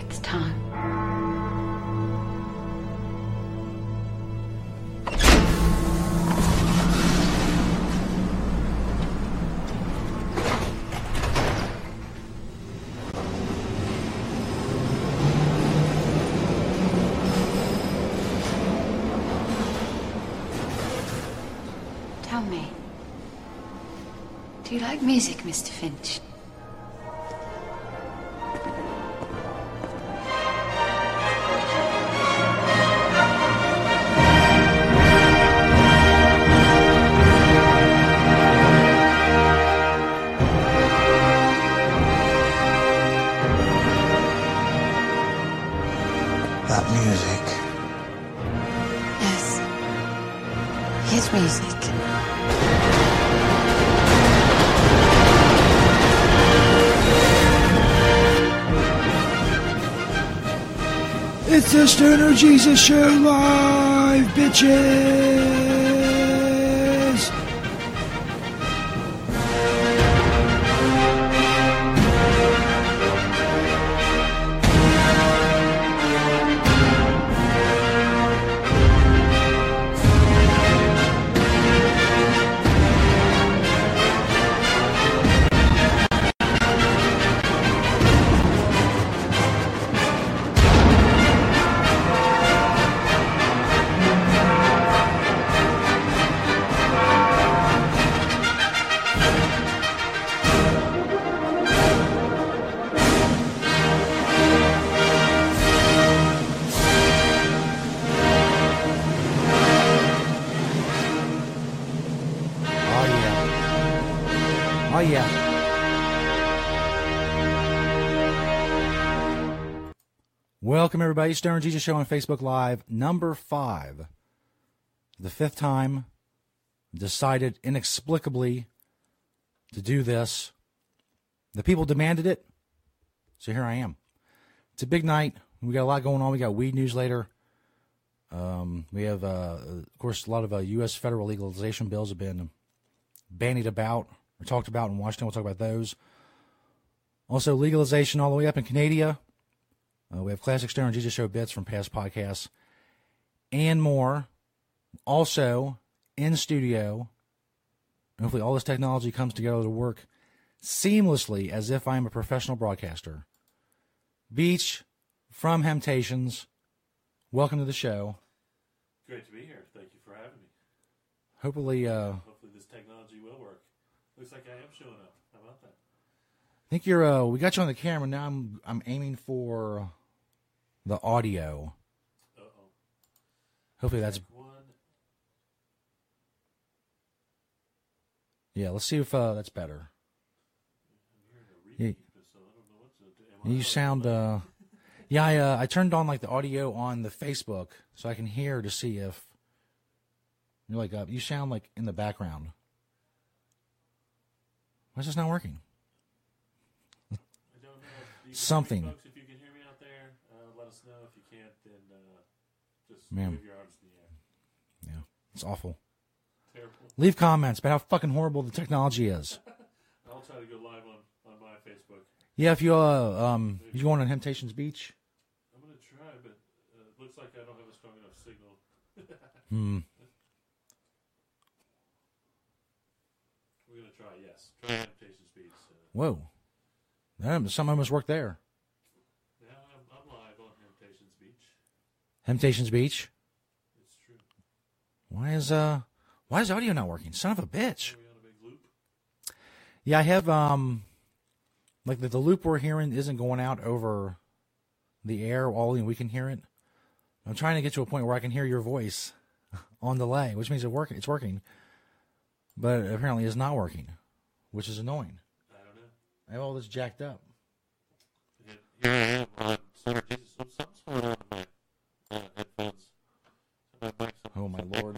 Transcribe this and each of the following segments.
It's time. Tell me, do you like music, Mr. Finch? That music. Yes. His music. It's the Stoner Jesus Show live, bitches! Oh yeah. Welcome everybody, Stoner Jesus Show on Facebook Live, number 5. The 5th time decided inexplicably to do this. The people demanded it, so here I am. It's a big night. We got a lot going on. We got weed news later. We have, of course, a lot of U.S. federal legalization bills have been bandied about or talked about in Washington. We'll talk about those. Also, legalization all the way up in Canada. We have Classic Stoner Jesus Show bits from past podcasts and more. Also, in studio, hopefully all this technology comes together to work seamlessly as if I'm a professional broadcaster. Beach from Hemptations, welcome to the show. Great to be here. Thank you for having me. Hopefully This technology will work. Looks like I am showing up. How about that? I think you're. We got you on the camera now. I'm aiming for the audio. Uh-oh. Hopefully that's. Check one. Yeah, let's see if that's better. I'm hearing a repeat, so I don't know what to do. You sound. Yeah, I turned on like the audio on the Facebook so I can hear to see if you're like you sound like in the background. Why is this not working? I don't know. You can Something. hear me, folks, if you can hear me out there, let us know. If you can't, then just Man. wave your arms in the air. Yeah, it's awful. Terrible. Leave comments about how fucking horrible the technology is. I'll try to go live on my Facebook. Yeah, if you you going on Temptations Beach? I'm going to try, but it looks like I don't have a strong enough signal. We're going to try, yes. Try Temptations Beach. Whoa, something almost worked there. Now I'm live on Temptations Beach. Temptations Beach. It's true. Why is audio not working? Son of a bitch. Are we on a big loop? Yeah, I have like the loop we're hearing isn't going out over the air. We can hear it. I'm trying to get to a point where I can hear your voice on delay, which means it's working. But apparently it's not working, which is annoying. I don't know. I have all this jacked up. Here I am on Stoner Jesus. Something's going on in my headphones. My mic's on. Oh my lord.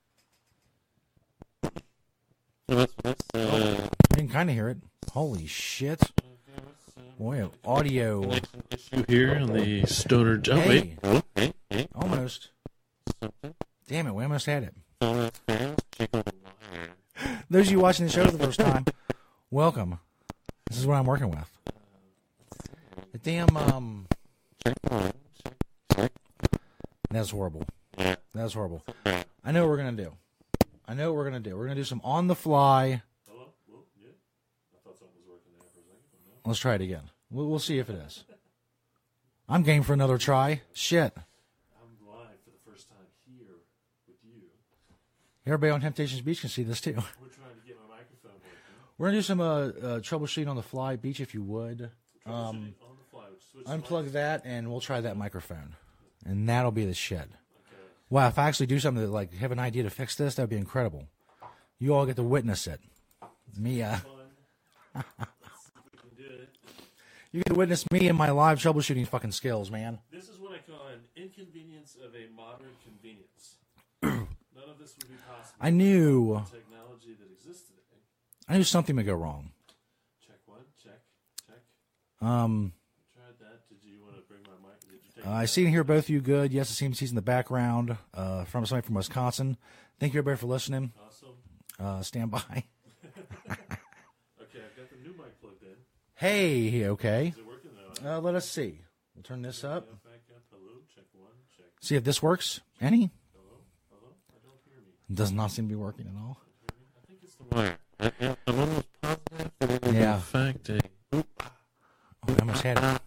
So that's this. I can kind of hear it. Holy shit. Boy, audio. Issue here on the Stoner. Oh, Hey. wait. Almost. Damn it, we almost had it. Those of you watching the show for the first time, welcome. This is what I'm working with. The damn, check one, check. That's horrible. Yeah. That's horrible. I know what we're going to do. We're going to do some on the fly. Hello? Well, yeah. I thought something was working there for a second, but no. Let's try it again. We'll see if it is. I'm game for another try. Shit. I'm live for the first time here with you. Everybody on Temptations Beach can see this too. We're trying to get my microphone working. We're going to do some troubleshooting on the fly, Beach, if you would. On the fly. Switch Unplug that, and we'll try that microphone. And that'll be the shit. Okay. Wow, if I actually do something that, like, have an idea to fix this, that would be incredible. You all get to witness it. Me, Fun. Let's see if we can do it. you get to witness me and my live troubleshooting fucking skills, man. This is what I call an inconvenience of a modern convenience. None of this would be possible I knew without the technology that exists today. something would go wrong. Check one, check. Um, Tried that. Did you want to bring my mic? Did you take I see and hear both of you good. Yes, it seems he's in the background from somebody from Wisconsin. Thank you, everybody, for listening. Awesome. Stand by. Okay, I've got the new mic plugged in. Hey, okay. Is it working now? Let us see. We'll turn this up. Back up. Hello. Check one, check. See if this works. Any? Hello. I don't hear me. Does not seem to be working at all. I think it's the wire. I'm almost positive that it is Yeah. in fact a... Oop. Oh, I almost had it.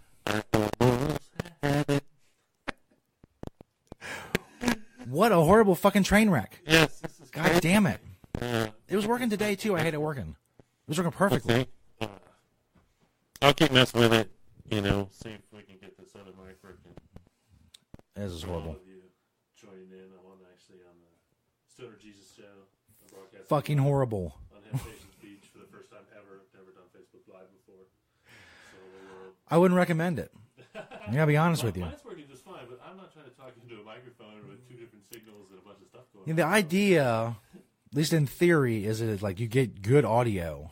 What a horrible fucking train wreck. Yes, this is God damn it. It was working today, too. I had it working. It was working perfectly. okay. I'll keep messing with it. See if we can get this other mic working. This is For all horrible. of you joining in, I'm actually on the Stoner Jesus show. I'm broadcasting Fucking horrible. on Temptations Beach for the first time ever. I've never done Facebook Live before. So I wouldn't recommend it. I gotta be honest with you. mine's working just fine, but I'm not trying to talk into a microphone with two different signals and a bunch of stuff going Yeah, on. the idea, at least in theory, is that like you get good audio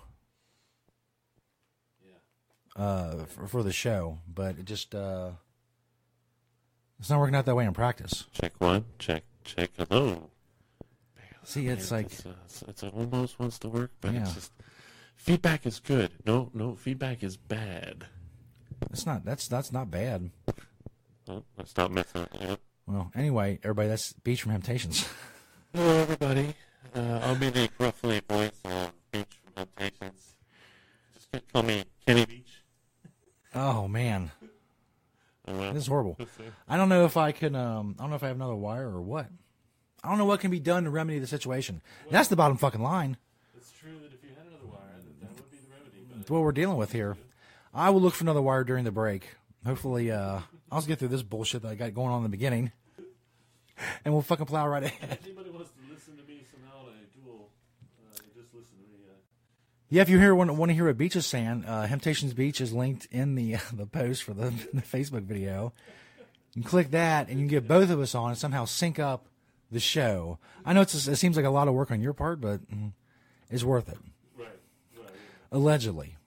Yeah. for the show, but it just it's not working out that way in practice. Check one, check. Hello. See, it's like It's almost wants to work, but Yeah. it's just feedback is good. No, feedback is bad. it's not. That's not bad. Oh, let's not mess up. Yep. Well, anyway, everybody, that's Beach from Temptations. Hello, everybody. I'll be the gruffly voice of Beach from Temptations. Just call me Kenny Beach. Oh man, Oh, well. this is horrible. I don't know if I can. I don't know if I have another wire or what. I don't know what can be done to remedy the situation. That's the bottom fucking line. It's true that if you had another wire, that would be the remedy. But It's what we're dealing with here. I will look for another wire during the break. Hopefully, I'll just get through this bullshit that I got going on in the beginning, and we'll fucking plow right ahead. if anybody wants to listen to me somehow on a dual, just listen to me. Yeah, if you want to hear what Beach is saying, Temptations Beach is linked in the post for the Facebook video. You can click that, and you can get both of us on and somehow sync up the show. I know it seems like a lot of work on your part, but it's worth it. Right. Allegedly,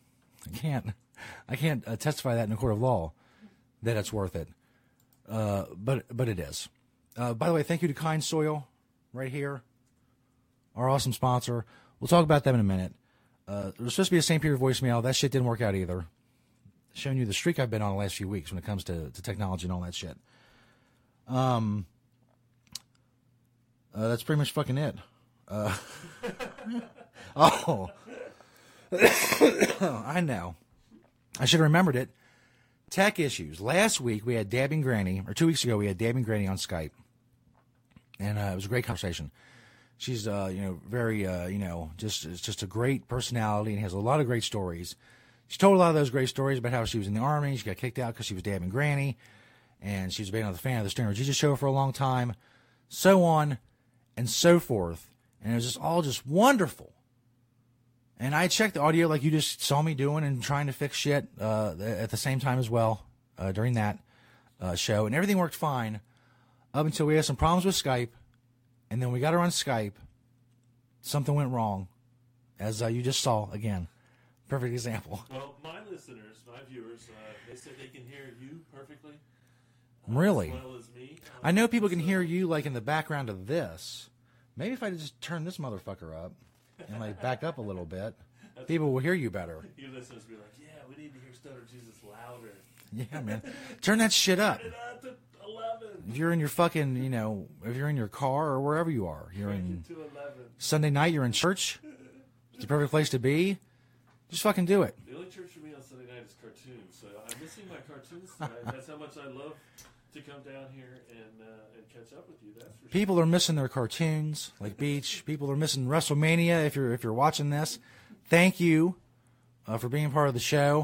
I can't testify that in a court of law that it's worth it. But it is. By the way, thank you to Kind Soil right here, our awesome sponsor. We'll talk about them in a minute. There was supposed to be a St. Peter voicemail. That shit didn't work out either. Showing you the streak I've been on the last few weeks when it comes to technology and all that shit. That's pretty much fucking it. Oh. I know. I should have remembered it. Tech issues. Last week we had Dabbing Granny, or 2 weeks ago we had Dabbing Granny on Skype. And it was a great conversation. She's, very, just a great personality and has a lot of great stories. She told a lot of those great stories about how she was in the Army. She got kicked out because she was dabbing Granny. And she's been a fan of the Stoner Jesus show for a long time. So on and so forth. And it was just all just wonderful. And I checked the audio like you just saw me doing and trying to fix shit at the same time as well during that show. And everything worked fine up until we had some problems with Skype. And then we got her on Skype. Something went wrong, as you just saw again. Perfect example. Well, my listeners, my viewers, they said they can hear you perfectly. Really? As well as me. I know people can hear you like in the background of this. Maybe if I just turn this motherfucker up and like back up a little bit, people will hear you better. You listeners be like, yeah, we need to hear Stoner Jesus louder. Yeah, man. Turn that shit up. Turn it up to 11. If you're in your fucking, if you're in your car or wherever you are, you're Crank in it to 11. Sunday night, you're in church. It's the perfect place to be. Just fucking do it. The only church for me on Sunday night is cartoons, so I'm missing my cartoons tonight. That's how much I love to come down here and catch up with you. That's for sure. People are missing their cartoons, like Beach. People are missing WrestleMania. If you're watching this, thank you for being part of the show.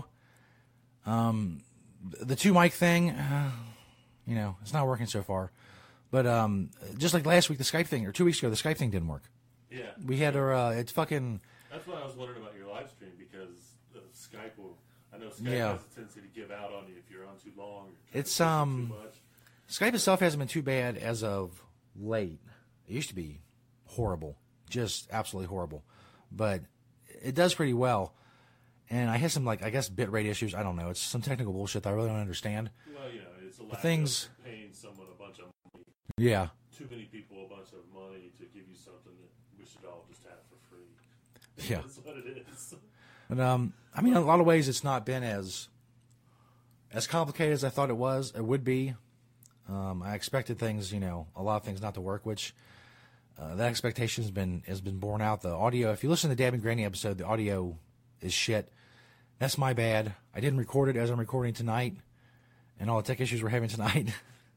The two mic thing, it's not working so far. But just like last week, the Skype thing, or 2 weeks ago, the Skype thing didn't work. Yeah. We had our it's fucking. That's why I was wondering about your live stream, because Skype will. I know Skype Yeah. has a tendency to give out on you if you're on too long. Or It's too much. Skype itself hasn't been too bad as of late. It used to be horrible, just absolutely horrible, but it does pretty well. And I had some bit rate issues. I don't know. It's some technical bullshit that I really don't understand. Well, it's a lack things- of paying someone a bunch of money. Yeah, Too many people a bunch of money to give you something that we should all just have for free. yeah. That's what it is. But in a lot of ways, it's not been as complicated as I thought it would be. I expected things, a lot of things not to work, which that expectation has been borne out. The audio, if you listen to the Dab and Granny episode, the audio is shit. That's my bad. I didn't record it as I'm recording tonight, and all the tech issues we're having tonight.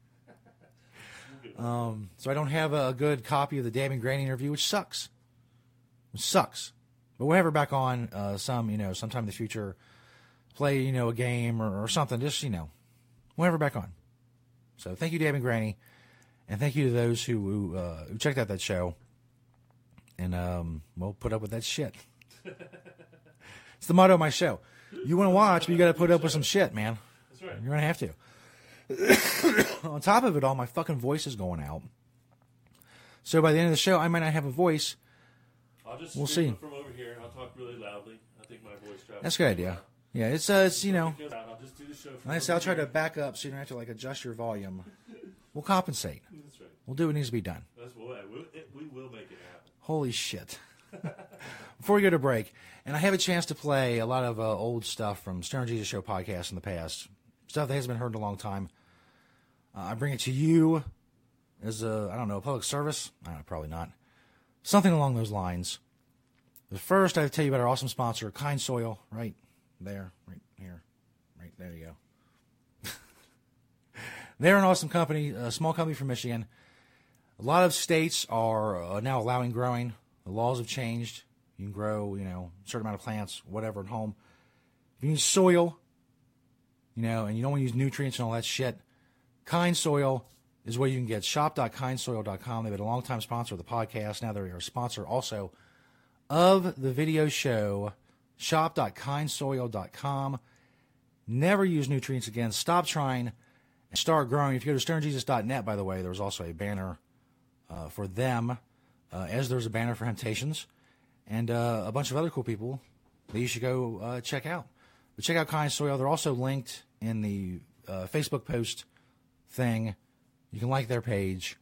So I don't have a good copy of the Dab and Granny interview, which sucks. But we'll have her back on sometime in the future. Play, a game or something. Just, we'll have her back on. So thank you, Dab and Granny, and thank you to those who checked out that show. And we'll put up with that shit. It's the motto of my show. You want to watch, but you got to put up with some shit, man. That's right. You're gonna have to. On top of it all, my fucking voice is going out. So by the end of the show, I might not have a voice. I'll just We'll stream see. it from over here. I'll talk really loudly. I think my voice travels. That's a good idea. Yeah, it's I'll just do the show from Like I said, I'll over try to here. back up so you don't have to adjust your volume. We'll compensate. That's right. We'll do what needs to be done. We will make it happen. Holy shit. Before we go to break, and I have a chance to play a lot of old stuff from Stoner Jesus Show podcast in the past, stuff that hasn't been heard in a long time. I bring it to you as a public service. Probably not. Something along those lines. But first, I have to tell you about our awesome sponsor, Kind Soil, right there, right here, right there you go. They're an awesome company, a small company from Michigan. A lot of states are now allowing growing. The laws have changed. You can grow, a certain amount of plants, whatever, at home. If you need soil, and you don't want to use nutrients and all that shit, Kind Soil is where you can get. Shop.kindsoil.com. They've been a long-time sponsor of the podcast. Now they're a sponsor also of the video show. Shop.kindsoil.com. Never use nutrients again. Stop trying and start growing. If you go to sternjesus.net, by the way, there's also a banner for them, as there's a banner for Temptations and a bunch of other cool people that you should go check out. But check out Kind Soil. They're also linked in the Facebook post thing. You can like their page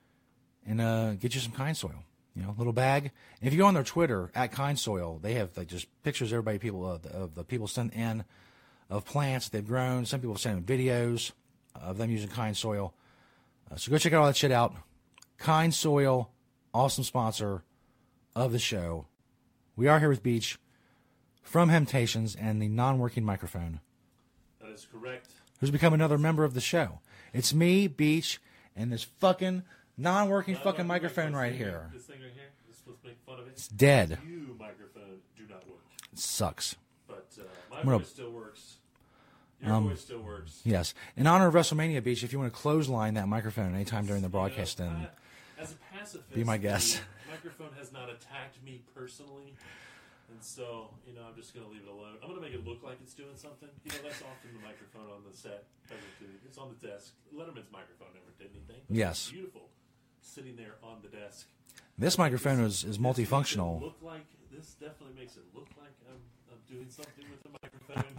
and get you some Kind Soil. Little bag. And if you go on their Twitter at Kind Soil, they have just pictures of the people sent in of plants they've grown. Some people have sent in videos of them using Kind Soil. So go check all that shit out. Kind Soil, awesome sponsor of the show. We are here with Beach from Temptations and the non-working microphone, That is correct. who's become another member of the show. It's me, Beach, and this fucking non-working fucking microphone right here. This thing right here. This is supposed to make fun of it. It's dead. You microphone do not work, It sucks. but my gonna- voice still works. Your voice still works. Yes. In honor of WrestleMania, Beach, if you want to clothesline that microphone anytime during the broadcast, then As a pacifist, be my guest. The microphone has not attacked me personally, and so I'm just going to leave it alone. I'm going to make it look like it's doing something. That's often the microphone on the set. It's on the desk. Letterman's microphone never did anything. But Yes. it's beautiful, sitting there on the desk. this microphone is This multifunctional. This definitely makes it look like I'm doing something with the microphone.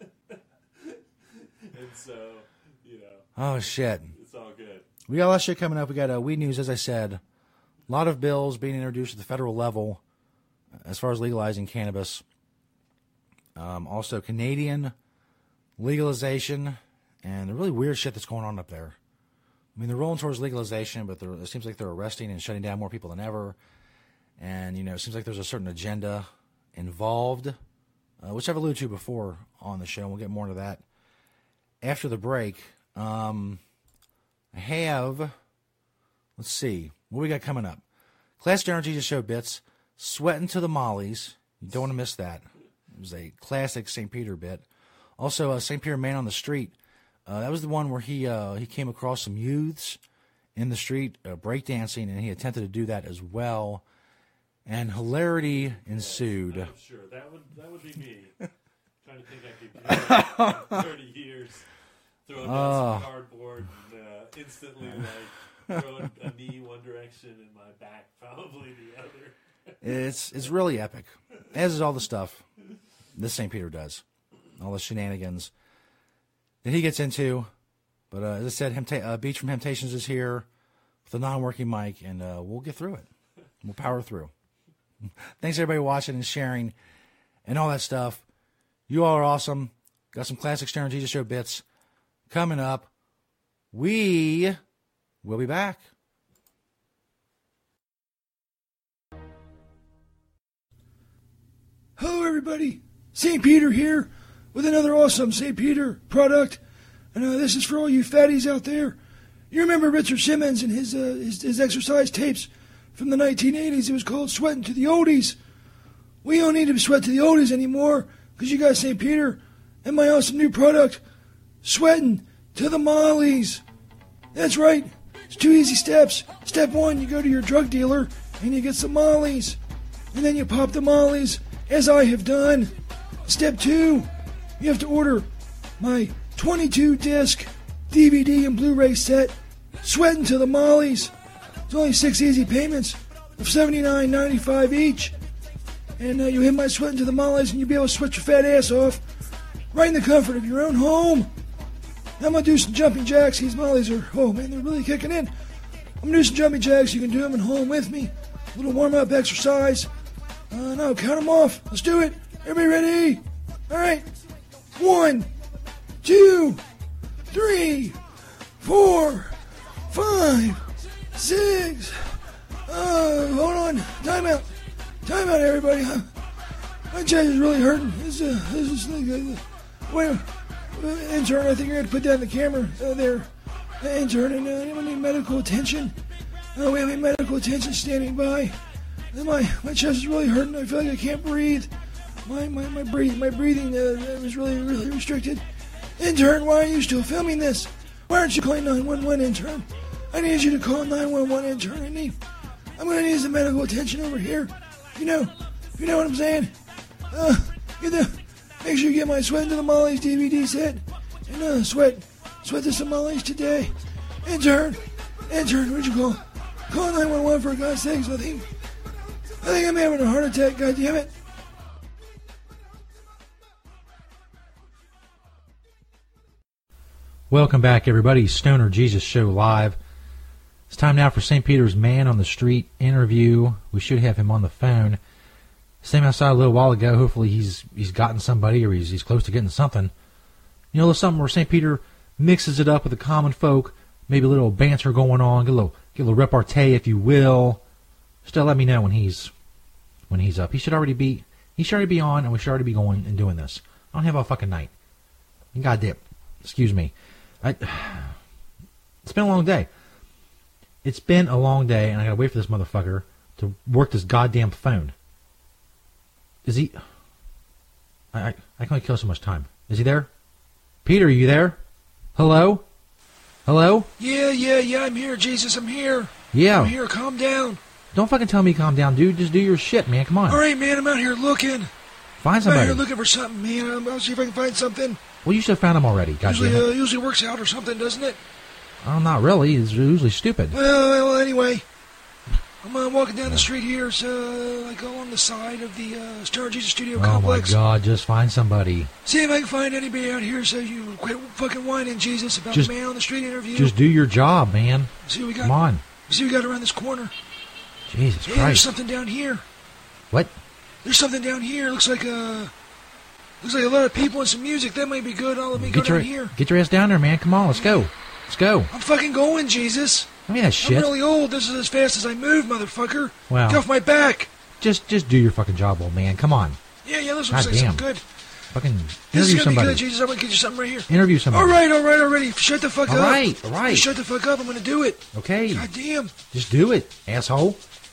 And so, Oh, shit. it's all good. We got a lot of shit coming up. We got weed news, as I said. A lot of bills being introduced at the federal level as far as legalizing cannabis. Also, Canadian legalization and the really weird shit that's going on up there. I mean, they're rolling towards legalization, but it seems like they're arresting and shutting down more people than ever. And, it seems like there's a certain agenda involved, which I've alluded to before on the show. We'll get more into that after the break. I have, let's see, what we got coming up. Classic Stoner Jesus Show bits, Sweating to the Mollies. You don't want to miss that. It was a classic St. Peter bit. Also, St. Peter Man on the Street. That was the one where he came across some youths in the street breakdancing, and he attempted to do that as well. And hilarity ensued. I'm sure that would be me. Trying to think I could do that 30 years, throwing down some cardboard and instantly throwing a knee one direction and my back probably the other. It's really epic, as is all the stuff this St. Peter does, all the shenanigans that he gets into. But as I said, Beach from Temptations is here with a non-working mic, and we'll get through it. We'll power through. Thanks everybody watching and sharing and all that stuff. You all are awesome. Got some classic Stoner Jesus Show bits coming up. We will be back. Hello everybody, St. Peter here with another awesome St. Peter product. And this is for all you fatties out there. You remember Richard Simmons and his exercise tapes from the 1980s. It was called Sweating to the Oldies. We don't need to sweat to the oldies anymore because you got St. Peter and my awesome new product, Sweating to the Mollies. That's right. It's 2 easy steps. Step 1, you go to your drug dealer and you get some mollies. And then you pop the mollies, as I have done. Step 2, you have to order my 22-disc DVD and Blu-ray set, Sweating to the Mollies. It's only 6 easy payments of $79.95 each. And you hit my Sweating to the Mollies and you'll be able to sweat your fat ass off right in the comfort of your own home. Now I'm going to do some jumping jacks. These mollies are, oh man, they're really kicking in. I'm going to do some jumping jacks. You can do them at home with me. A little warm-up exercise. No, count them off. Let's do it. Everybody ready? All right. 1, 2, 3, 4, 5, 6. Hold on. Time out, everybody. My chest is really hurting. This is wait. Intern, I think you're going to put down the camera there. Intern, and anyone need medical attention? We have medical attention standing by. My chest is really hurting. I feel like I can't breathe. My breathing is really restricted. Intern, why are you still filming this? Why aren't you calling 911, intern? I need you to call 911, intern. I'm going to need some medical attention over here. You know what I'm saying? Make sure you get my Sweating to the Mollies DVD set. And sweat to some mollies today. Intern, what'd you call? Call 911 for God's sakes. I think I'm having a heart attack, God damn it. Welcome back, everybody. Stoner Jesus Show Live. It's time now for St. Peter's Man on the Street interview. We should have him on the phone. Same outside a little while ago. Hopefully he's gotten somebody or he's close to getting something. You know, there's something where St. Peter mixes it up with the common folk. Maybe a little banter going on. Get a little repartee, if you will. Still let me know when he's up. He should already be on, and we should already be going and doing this. I don't have a fucking night. Goddamn. Excuse me. It's been a long day. And I gotta wait for this motherfucker to work this goddamn phone. Is he? I can only kill so much time. Is he there? Peter, are you there? Hello? Yeah, I'm here, Jesus, I'm here. Yeah. I'm here, calm down. Don't fucking tell me calm down, dude. Just do your shit, man. Come on. All right, man, I'm out here looking. Find somebody. I'm out here looking for something, man. I'll see if I can find something. Well, you should have found him already. Usually works out or something, doesn't it? Oh, not really. It's usually stupid. Well, anyway. I'm walking down the street here, so I go on the side of the Stoner Jesus Studio complex. Oh my God, just find somebody. See if I can find anybody out here so you quit fucking whining, Jesus, about the Man on the Street interview. Just do your job, man. See what we got. Come on. See what we got around this corner. Jesus Christ. There's something down here. What? There's something down here. Looks like Looks like a lot of people and some music. That might be good. Let me go down here. Get your ass down there, man. Come on, let's go. Let's go. I'm fucking going, Jesus. I mean that shit. I'm really old. This is as fast as I move, motherfucker. Wow. Get off my back. Just do your fucking job, old man. Come on. Yeah, this looks God like damn. something good. Fucking This is interview gonna somebody. be good, Jesus. I'm gonna get you something right here. Interview somebody. Alright. Shut the fuck up. All right. Just shut the fuck up. I'm gonna do it. Okay. God damn. Just do it, asshole.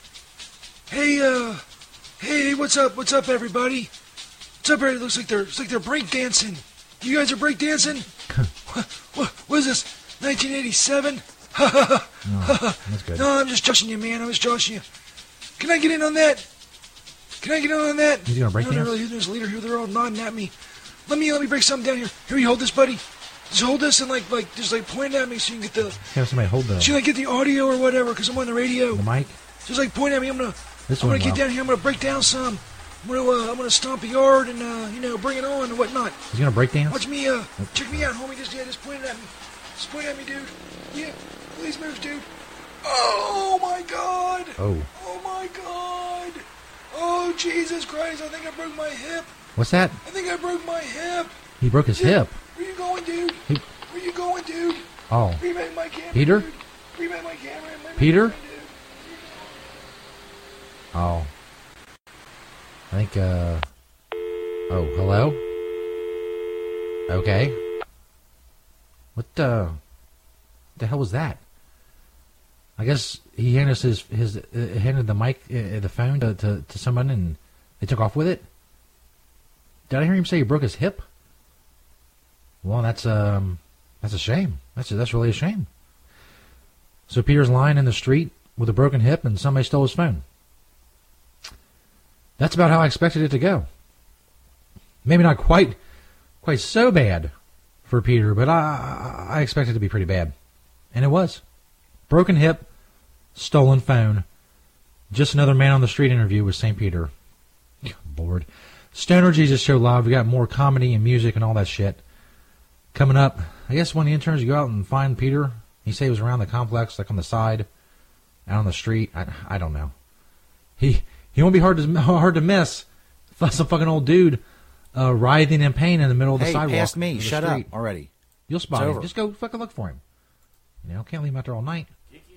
Hey, what's up? What's up, everybody? What's up, everybody? Looks like they're break dancing. You guys are break dancing? What is this? 1987? That's good. No, I'm just joshing you, man. I was joshing you. Can I get in on that? He's gonna break No, dance? really. There's a leader here. They're all nodding at me. Let me break something down here. Here, you hold this, buddy. Just hold this and just point at me so you can get the. Have somebody hold the So you get the audio or whatever, because I'm on the radio. mic. Just point at me. I'm gonna This get one, down here. I'm gonna break down some. I'm gonna stomp a yard and bring it on and whatnot. He's gonna break dance. Watch me. Check me out, homie. Just point it at me. Just point at me, dude. Yeah. Please move, dude. Oh my God. Oh. Oh my God. Oh Jesus Christ! I think I broke my hip. What's that? I think I broke my hip. He broke his hip. Where you going, dude? Where you going, dude? Oh. Remake my camera, Peter? dude. Remake my camera. Peter? Dude. Oh. I think, Oh, hello? Okay. What the hell was that? I guess he handed handed the mic, the phone to someone, and they took off with it. Did I hear him say he broke his hip? Well, that's a shame. That's really a shame. So Peter's lying in the street with a broken hip, and somebody stole his phone. That's about how I expected it to go. Maybe not quite so bad for Peter, but I expected it to be pretty bad, and it was. Broken hip, stolen phone. Just another man on the street interview with St. Peter. Lord. Stoner Jesus Show Live. We got more comedy and music and all that shit coming up. I guess when the interns go out and find Peter, he said he was around the complex, like on the side, out on the street. I don't know. He won't be hard to miss. Some fucking old dude writhing in pain in the middle of the sidewalk. Hey, past me. of the Shut up street. already. You'll spot It's him. over. Just go fucking look for him. Can't leave him out there all night.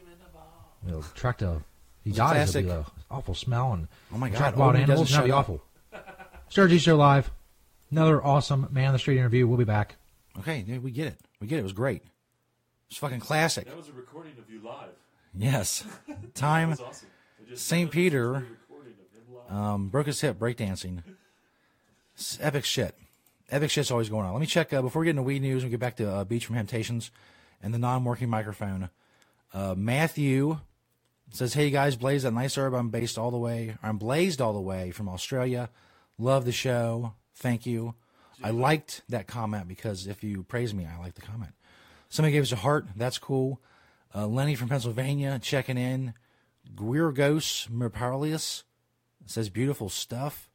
It'll attract he dies. classic. It'll be an awful smell and Oh my God, attract wild Odie animals. doesn't That'd be shut awful. Sturgy Show Live. Another awesome man on the street interview. We'll be back. Okay, yeah, we get it. It was great. It's fucking classic. That was a recording of you live. Yes. Time. That was awesome. I just St. Peter recording of him live. broke his hip breakdancing. It's epic shit. Epic shit's always going on. Let me check before we get into weed news and get back to Beach from Temptations and the non-working microphone. Matthew says, "Hey guys, Blaze that nice herb. I'm blazed all the way from Australia. Love the show. Thank you. I liked that comment because if you praise me, I like the comment. Somebody gave us a heart. That's cool. Lenny from Pennsylvania checking in. Guirgos Merpalius says beautiful stuff.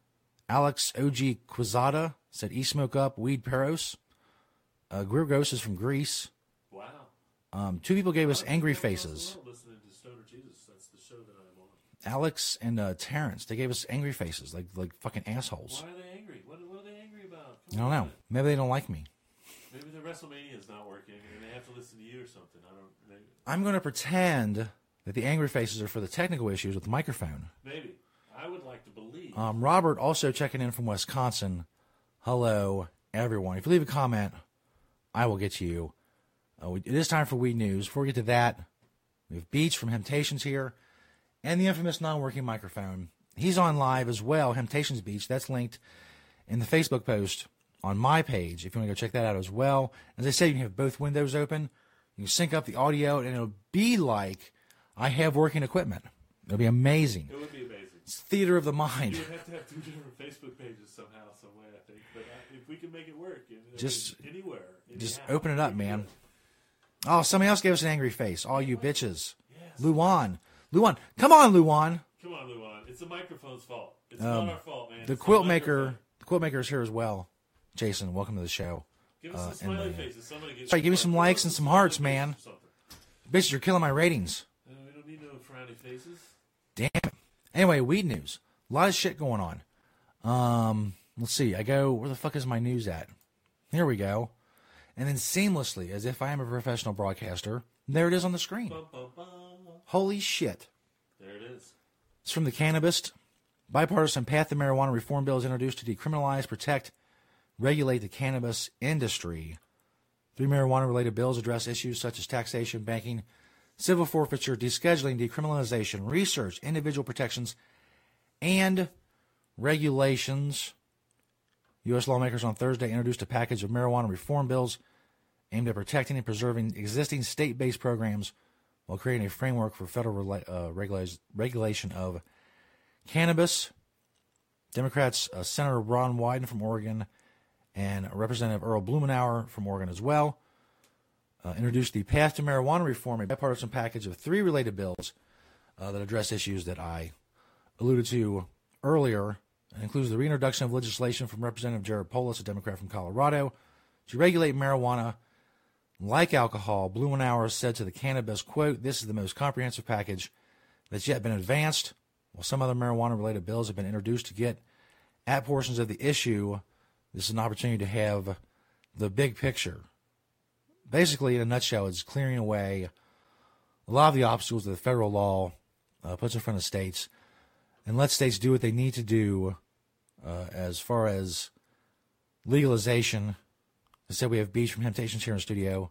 Alex OG Quizada said e-smoke up, weed peros. Guirgos is from Greece. Wow. 2 people gave us angry faces. Listening to Stoner Jesus. That's the show that I'm on. Alex and Terrence, they gave us angry faces, like fucking assholes. Why are they angry? What are they angry about? I don't know. Maybe they don't like me. Maybe the WrestleMania is not working and they have to listen to you or something. I'm going to pretend that the angry faces are for the technical issues with the microphone. Maybe. I would like to believe. Robert also checking in from Wisconsin. Hello, everyone. If you leave a comment, I will get to you. It is time for weed news. Before we get to that, we have Beach from Temptations here and the infamous non-working microphone. He's on live as well, Temptations Beach. That's linked in the Facebook post on my page if you want to go check that out as well. As I said, you can have both windows open. You can sync up the audio, and it'll be like I have working equipment. It'll be amazing. It would be amazing. It's theater of the mind. You would have to have 2 different Facebook pages somehow, some way, I think. But if we can make it work, Just anywhere, Just anyhow, open it up, we can man. do it. Oh, somebody else gave us an angry face. All you bitches. Yes. Luan. Come on, Luan. Come on, Luan. It's the microphone's fault. It's not our fault, man. The It's quilt microphone. maker is here as well. Jason, welcome to the show. Give us some smiley faces. Somebody get Sorry, give me some likes and some hearts, man. Bitches, you're killing my ratings. We don't need no frowny faces. Damn it. Anyway, weed news. A lot of shit going on. let's see. I go, where the fuck is my news at? Here we go. And then seamlessly, as if I am a professional broadcaster, there it is on the screen. Bum, bum, bum. Holy shit. There it is. It's from the Cannabis. Bipartisan path to marijuana reform bill is introduced to decriminalize, protect, regulate the cannabis industry. 3 marijuana-related bills address issues such as taxation, banking, civil forfeiture, descheduling, decriminalization, research, individual protections, and regulations. U.S. lawmakers on Thursday introduced a package of marijuana reform bills aimed at protecting and preserving existing state-based programs while creating a framework for federal regulation of cannabis. Democrats, Senator Ron Wyden from Oregon and Representative Earl Blumenauer from Oregon as well, introduced the Path to Marijuana Reform, a bipartisan package of 3 related bills that address issues that I alluded to earlier. It includes the reintroduction of legislation from Representative Jared Polis, a Democrat from Colorado, to regulate marijuana like alcohol. Blumenauer said to the Cannabis, quote, "This is the most comprehensive package that's yet been advanced. While some other marijuana-related bills have been introduced to get at portions of the issue, this is an opportunity to have the big picture." Basically, in a nutshell, it's clearing away a lot of the obstacles that the federal law puts in front of states and let states do what they need to do as far as legalization. I said we have Beach from Temptations here in the studio.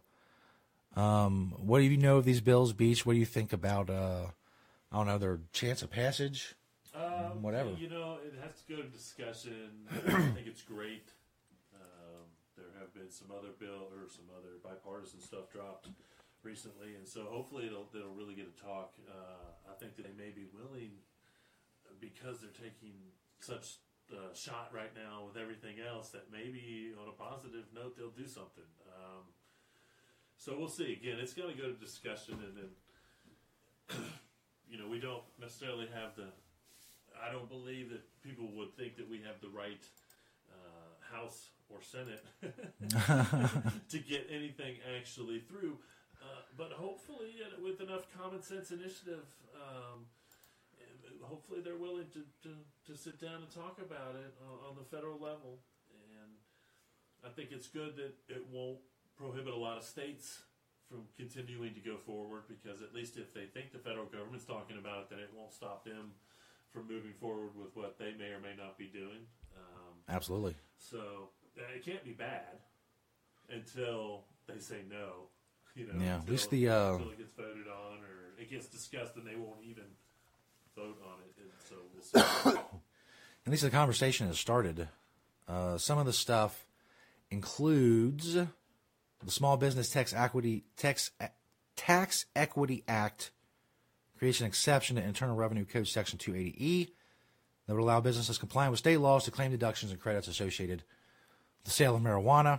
What do you know of these bills, Beach? What do you think about, I don't know, their chance of passage? Whatever. You know, it has to go to discussion. I think it's great. There have been some other bipartisan stuff dropped recently, and so hopefully it'll really get a talk. I think that they may be willing, because they're taking such shot right now with everything else, that maybe on a positive note they'll do something. So we'll see. Again, it's going to go to discussion, and then we don't necessarily have I don't believe that people would think that we have the right House or Senate to get anything actually through. But hopefully, with enough common sense initiative, hopefully they're willing to sit down and talk about it on the federal level. And I think it's good that it won't prohibit a lot of states from continuing to go forward, because at least if they think the federal government's talking about it, then it won't stop them from moving forward with what they may or may not be doing. Absolutely. So it can't be bad until they say no. Yeah, at least until it gets voted on or it gets discussed, and they won't even vote on it. And so we'll see. At least the conversation has started. Some of the stuff includes the Small Business Tax Equity Act creates an exception to Internal Revenue Code Section 280E that would allow businesses complying with state laws to claim deductions and credits associated with the sale of marijuana.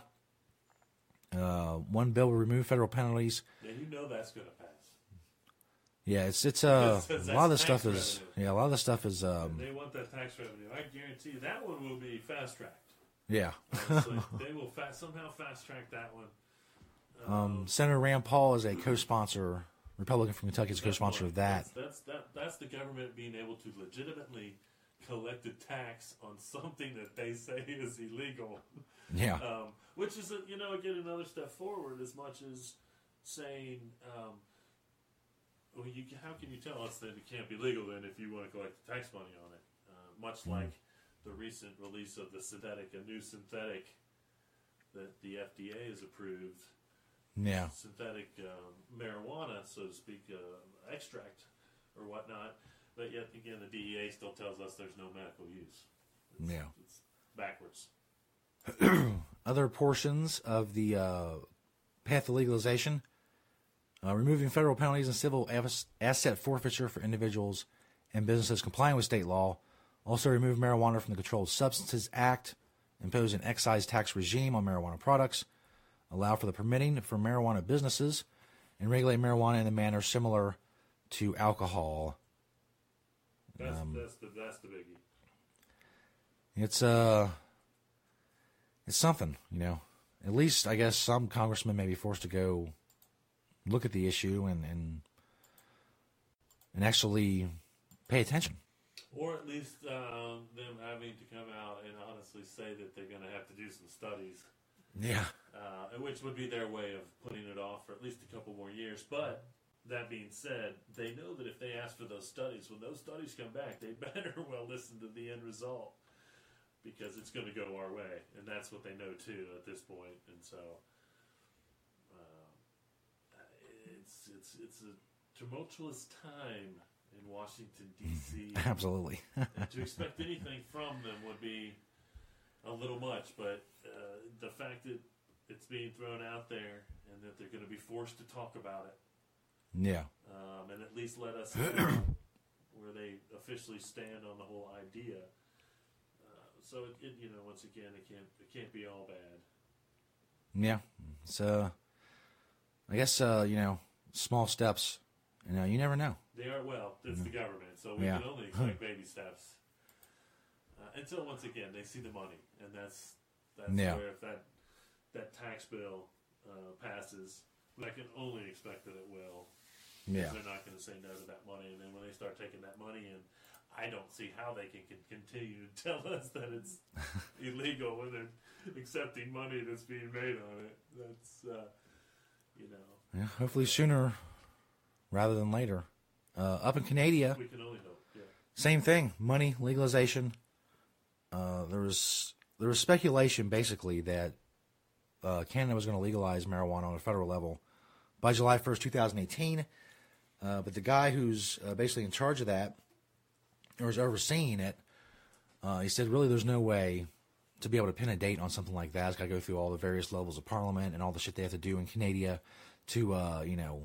One bill will remove federal penalties. Yeah, that's going to pass. Yeah, it's a lot of the stuff revenue. is a lot of the stuff is they want that tax revenue. I guarantee you that one will be fast tracked. yeah. They will somehow fast track that one. Senator Rand Paul is a co-sponsor. Republican from Kentucky is a co-sponsor of that. That's the government being able to legitimately collect a tax on something that they say is illegal. Yeah. Which is again another step forward, as much as saying, how can you tell us that it can't be legal then if you want to collect the tax money on it? Much like the recent release of a new synthetic that the FDA has approved. Yeah. Synthetic marijuana, so to speak, extract or whatnot. But yet, again, the DEA still tells us there's no medical use. It's backwards. Other portions of the path to legalization, removing federal penalties and civil asset forfeiture for individuals and businesses complying with state law. Also remove marijuana from the Controlled Substances Act, impose an excise tax regime on marijuana products, allow for the permitting for marijuana businesses, and regulate marijuana in a manner similar to alcohol. That's the biggie. It's something, At least I guess some congressmen may be forced to go look at the issue and actually pay attention. Or at least them having to come out and honestly say that they're going to have to do some studies. Yeah. Which would be their way of putting it off for at least a couple more years. But that being said, they know that if they ask for those studies, when those studies come back, they better well listen to the end result, because it's going to go our way, and that's what they know too at this point. And so it's a tumultuous time in Washington D.C. Absolutely. And to expect anything from them would be a little much, but the fact that it's being thrown out there and that they're going to be forced to talk about it, Yeah. and at least let us know where they officially stand on the whole idea. So it once again, it can't be all bad. Yeah. So, I guess small steps. You never know. They are, well, it's the government, so we Yeah. can only expect baby steps. Until once again they see the money, and that's Yeah. where if that tax bill passes, I can only expect that it will. Yeah. They're not going to say no to that money, and then when they start taking that money in, I don't see how they can continue to tell us that it's illegal when they're accepting money that's being made on it. That's Yeah. Hopefully sooner rather than later. Up in Canada, we can only hope. Yeah. same thing. Money legalization. There was speculation basically that Canada was going to legalize marijuana on a federal level by July 1st, 2018. But the guy who's basically in charge of that, or is overseeing it, he said really there's no way to be able to pin a date on something like that. It's got to go through all the various levels of parliament and all the shit they have to do in Canada to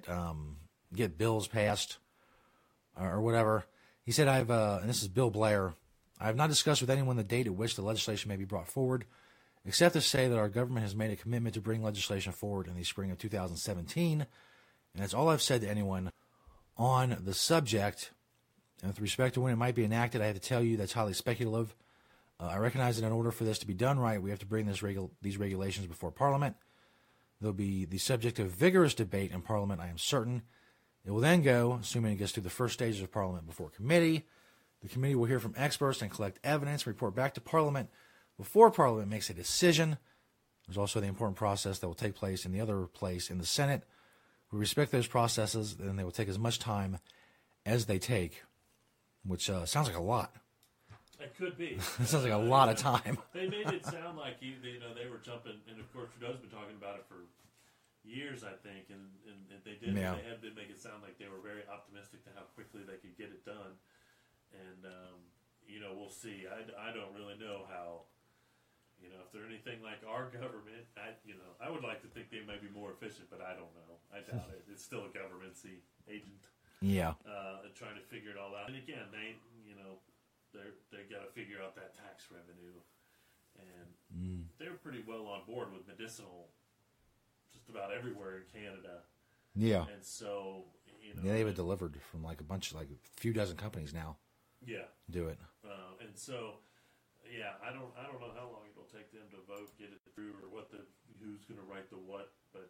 get bills passed or whatever. He said, and this is Bill Blair, I have not discussed with anyone the date at which the legislation may be brought forward, except to say that our government has made a commitment to bring legislation forward in the spring of 2017, and that's all I've said to anyone on the subject. And with respect to when it might be enacted, I have to tell you that's highly speculative. I recognize that in order for this to be done right, we have to bring these regulations before Parliament. They'll be the subject of vigorous debate in Parliament, I am certain. It will then go, assuming it gets through the first stages of Parliament, before committee. The committee will hear from experts and collect evidence, report back to Parliament before Parliament makes a decision. There's also the important process that will take place in the other place in the Senate. We respect those processes, and they will take as much time as they take, which sounds like a lot. It could be. It sounds like a lot of time. They made it sound like they were jumping, and of course Trudeau's been talking about it for years, I think, and they did. Yeah. They had to make it sound like they were very optimistic to how quickly they could get it done, and we'll see. I don't really know how. If they're anything like our government, I would like to think they may be more efficient, but I don't know. I doubt it. It's still a government-y agent. Yeah. Trying to figure it all out. And again, they got to figure out that tax revenue, and they're pretty well on board with medicinal, just about everywhere in Canada. Yeah. And so, Yeah, they have it delivered from a few dozen companies now. Yeah. Do it. And so, yeah, I don't know how long it'll take them to vote, get it through, or who's going to write the what, but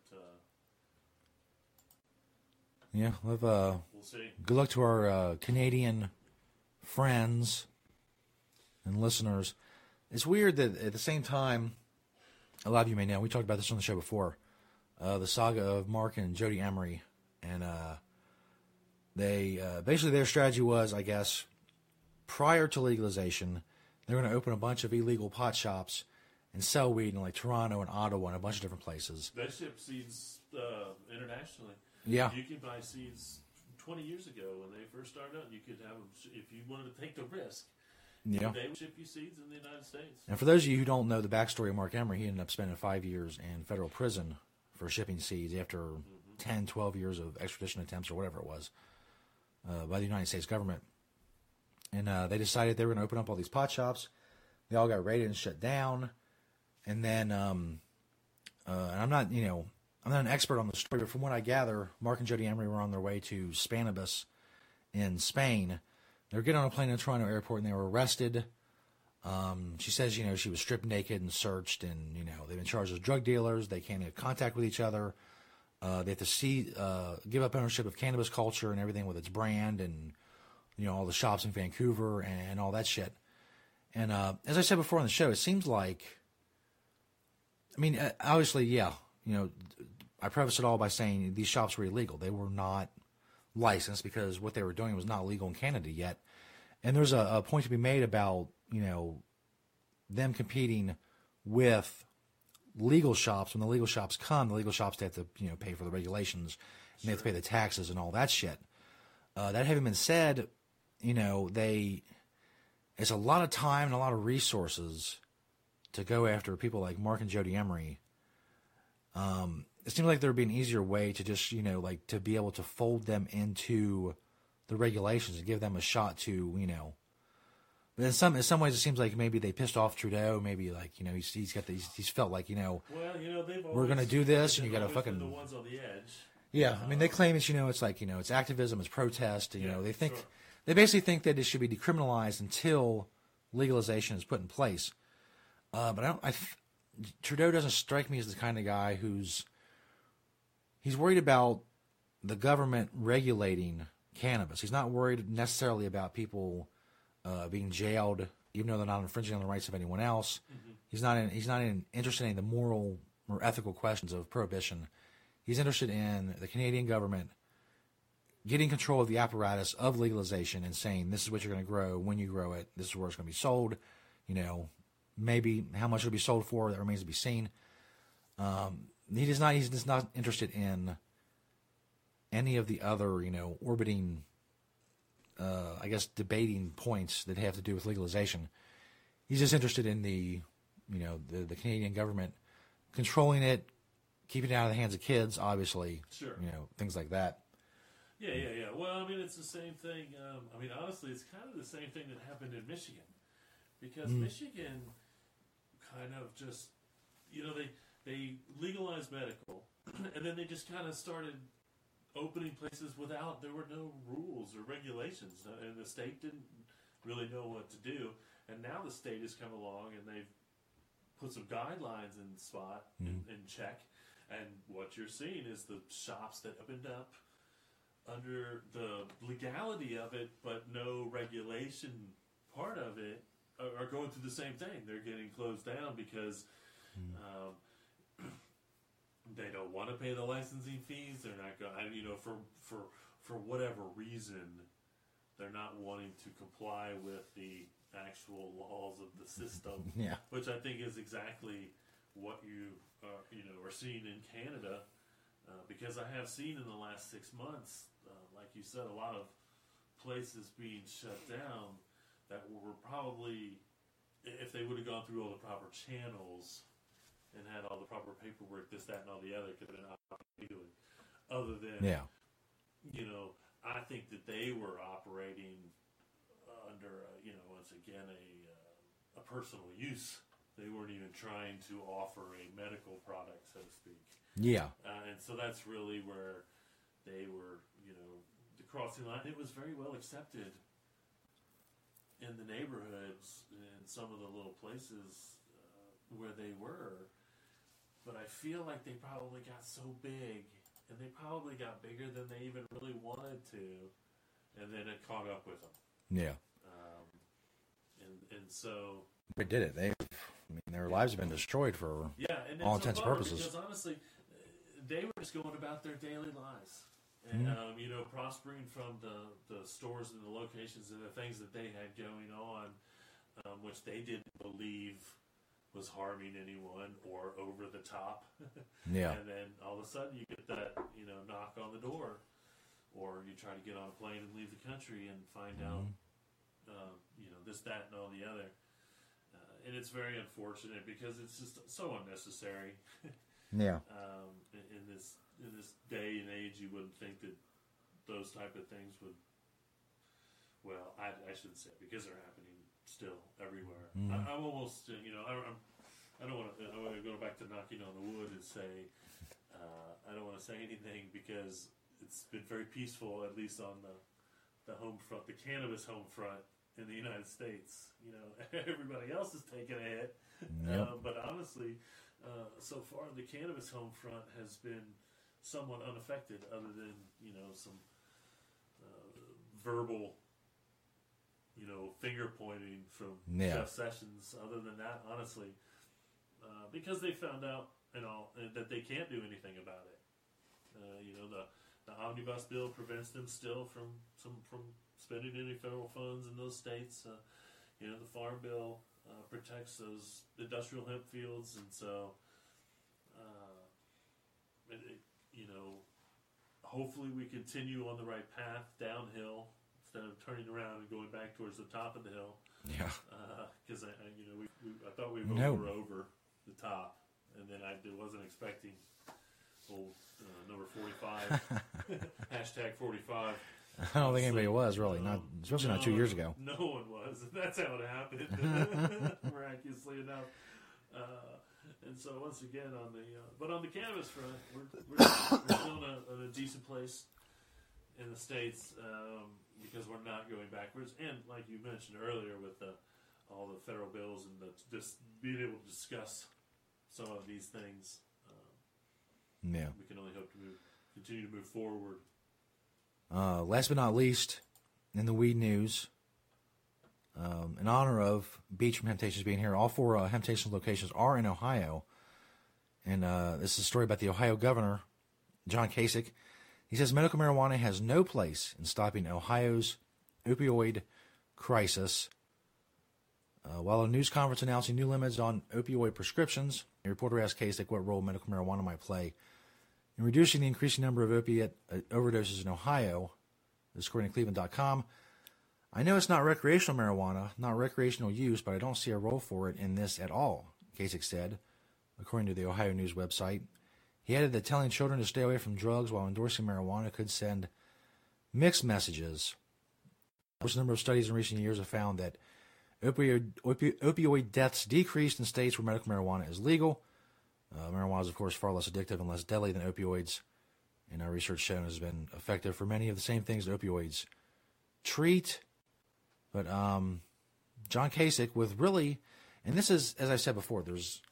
Yeah, we'll see. Good luck to our Canadian friends and listeners. It's weird that at the same time, a lot of you may know, we talked about this on the show before, the saga of Mark and Jody Emery. And they basically their strategy was, I guess, prior to legalization, they were going to open a bunch of illegal pot shops and sell weed in Toronto and Ottawa and a bunch of different places. They ship seeds internationally. Yeah. You could buy seeds 20 years ago when they first started out. You could have them, if you wanted to take the risk, Yeah. they would ship you seeds in the United States. And for those of you who don't know the backstory of Mark Emery, he ended up spending 5 years in federal prison for shipping seeds after 10, 12 years of extradition attempts or whatever it was by the United States government. And they decided they were going to open up all these pot shops. They all got raided and shut down. And then, and I'm not an expert on the story, but from what I gather, Mark and Jody Emery were on their way to Spanibus in Spain. They were getting on a plane in Toronto airport, and they were arrested. She says, she was stripped naked and searched, and, they've been charged as drug dealers. They can't have contact with each other. They have to give up ownership of cannabis culture and everything with its brand and all the shops in Vancouver and all that shit. And as I said before on the show, it seems like, I mean, obviously, yeah, I preface it all by saying these shops were illegal. They were not licensed because what they were doing was not legal in Canada yet. And there's a point to be made about, them competing with legal shops. When the legal shops come, the legal shops have to, pay for the regulations, and they have to pay the taxes and all that shit. That having been said, it's a lot of time and a lot of resources to go after people like Mark and Jody Emery. It seems like there would be an easier way to just, to be able to fold them into the regulations and give them a shot to, But in some ways, it seems like maybe they pissed off Trudeau. Maybe like he's felt like well, they've we're going to do this, and you got to fucking the ones on the edge. Yeah, I mean they claim it's it's like it's activism, it's protest. They think sure. They basically think that it should be decriminalized until legalization is put in place. But Trudeau doesn't strike me as the kind of guy he's worried about the government regulating cannabis. He's not worried necessarily about people being jailed, even though they're not infringing on the rights of anyone else. Mm-hmm. He's not interested in the moral or ethical questions of prohibition. He's interested in the Canadian government getting control of the apparatus of legalization and saying, this is what you're going to grow, when you grow it, this is where it's going to be sold. Maybe how much it'll be sold for, that remains to be seen. He's just not interested in any of the other, orbiting, debating points that have to do with legalization. He's just interested in the Canadian government controlling it, keeping it out of the hands of kids, obviously. Sure. Things like that. Yeah. Well, I mean, it's the same thing. Honestly, it's kind of the same thing that happened in Michigan. Because Michigan kind of just, they legalized medical, and then they just kind of started opening places there were no rules or regulations, and the state didn't really know what to do. And now the state has come along, and they've put some guidelines in spot, in check, and what you're seeing is the shops that opened up under the legality of it, but no regulation part of it, are going through the same thing. They're getting closed down because they don't want to pay the licensing fees. They're not going, for whatever reason, they're not wanting to comply with the actual laws of the system. Yeah. Which I think is exactly what you are seeing in Canada, because I have seen in the last 6 months, like you said, a lot of places being shut down that were probably, if they would have gone through all the proper channels and had all the proper paperwork, this, that, and all the other, could have been doing. Other than, I think that they were operating under, once again, a personal use. They weren't even trying to offer a medical product, so to speak. Yeah. And so that's really where they were, the crossing line. It was very well accepted in the neighborhoods and some of the little places where they were. But I feel like they probably got so big, and they probably got bigger than they even really wanted to, and then it caught up with them. Yeah. And so they did it. Their lives have been destroyed for all intents and purposes. Because honestly, they were just going about their daily lives, and prospering from the stores and the locations and the things that they had going on, which they didn't believe was harming anyone or over the top. Yeah. And then all of a sudden you get that, knock on the door, or you try to get on a plane and leave the country and find out, this, that, and all the other. And it's very unfortunate because it's just so unnecessary. Yeah. In this day and age, you wouldn't think that those type of things would. Well, I shouldn't say it, because they're happening still everywhere. I'm almost, I don't want to go back to knocking on the wood and say I don't want to say anything, because it's been very peaceful, at least on the home front, the cannabis home front in the United States. Everybody else is taking a hit. Yep. But honestly, so far the cannabis home front has been somewhat unaffected, other than, some verbal finger pointing from Yeah. Jeff Sessions. Other than that, honestly, because they found out that they can't do anything about it. The omnibus bill prevents them still from spending any federal funds in those states. The farm bill protects those industrial hemp fields, and so hopefully we continue on the right path downhill instead of turning around and going back towards the top of the hill. Yeah. Because I thought we were over the top, and then I wasn't expecting number 45 hashtag 45. I don't think anybody was really, especially not 2 years ago. No one was. That's how it happened, miraculously enough. And so once again, on the cannabis front, we're still in a decent place in the States because we're not going backwards. And like you mentioned earlier, with all the federal bills and just being able to discuss some of these things, Yeah. we can only hope to continue to move forward. Last but not least, in the weed news, in honor of Beach from Hemptations being here, all 4 Hemptations locations are in Ohio. And this is a story about the Ohio governor, John Kasich. He says medical marijuana has no place in stopping Ohio's opioid crisis. While a news conference announcing new limits on opioid prescriptions, a reporter asked Kasich what role medical marijuana might play in reducing the increasing number of opiate overdoses in Ohio. This is according to Cleveland.com. I know it's not recreational marijuana, not recreational use, but I don't see a role for it in this at all, Kasich said, according to the Ohio News website. He added that telling children to stay away from drugs while endorsing marijuana could send mixed messages. A number of studies in recent years have found that opioid deaths decreased in states where medical marijuana is legal. Marijuana is, of course, far less addictive and less deadly than opioids, and our research shown has been effective for many of the same things that opioids treat. But John Kasich, with really, and this is, as I said before, there's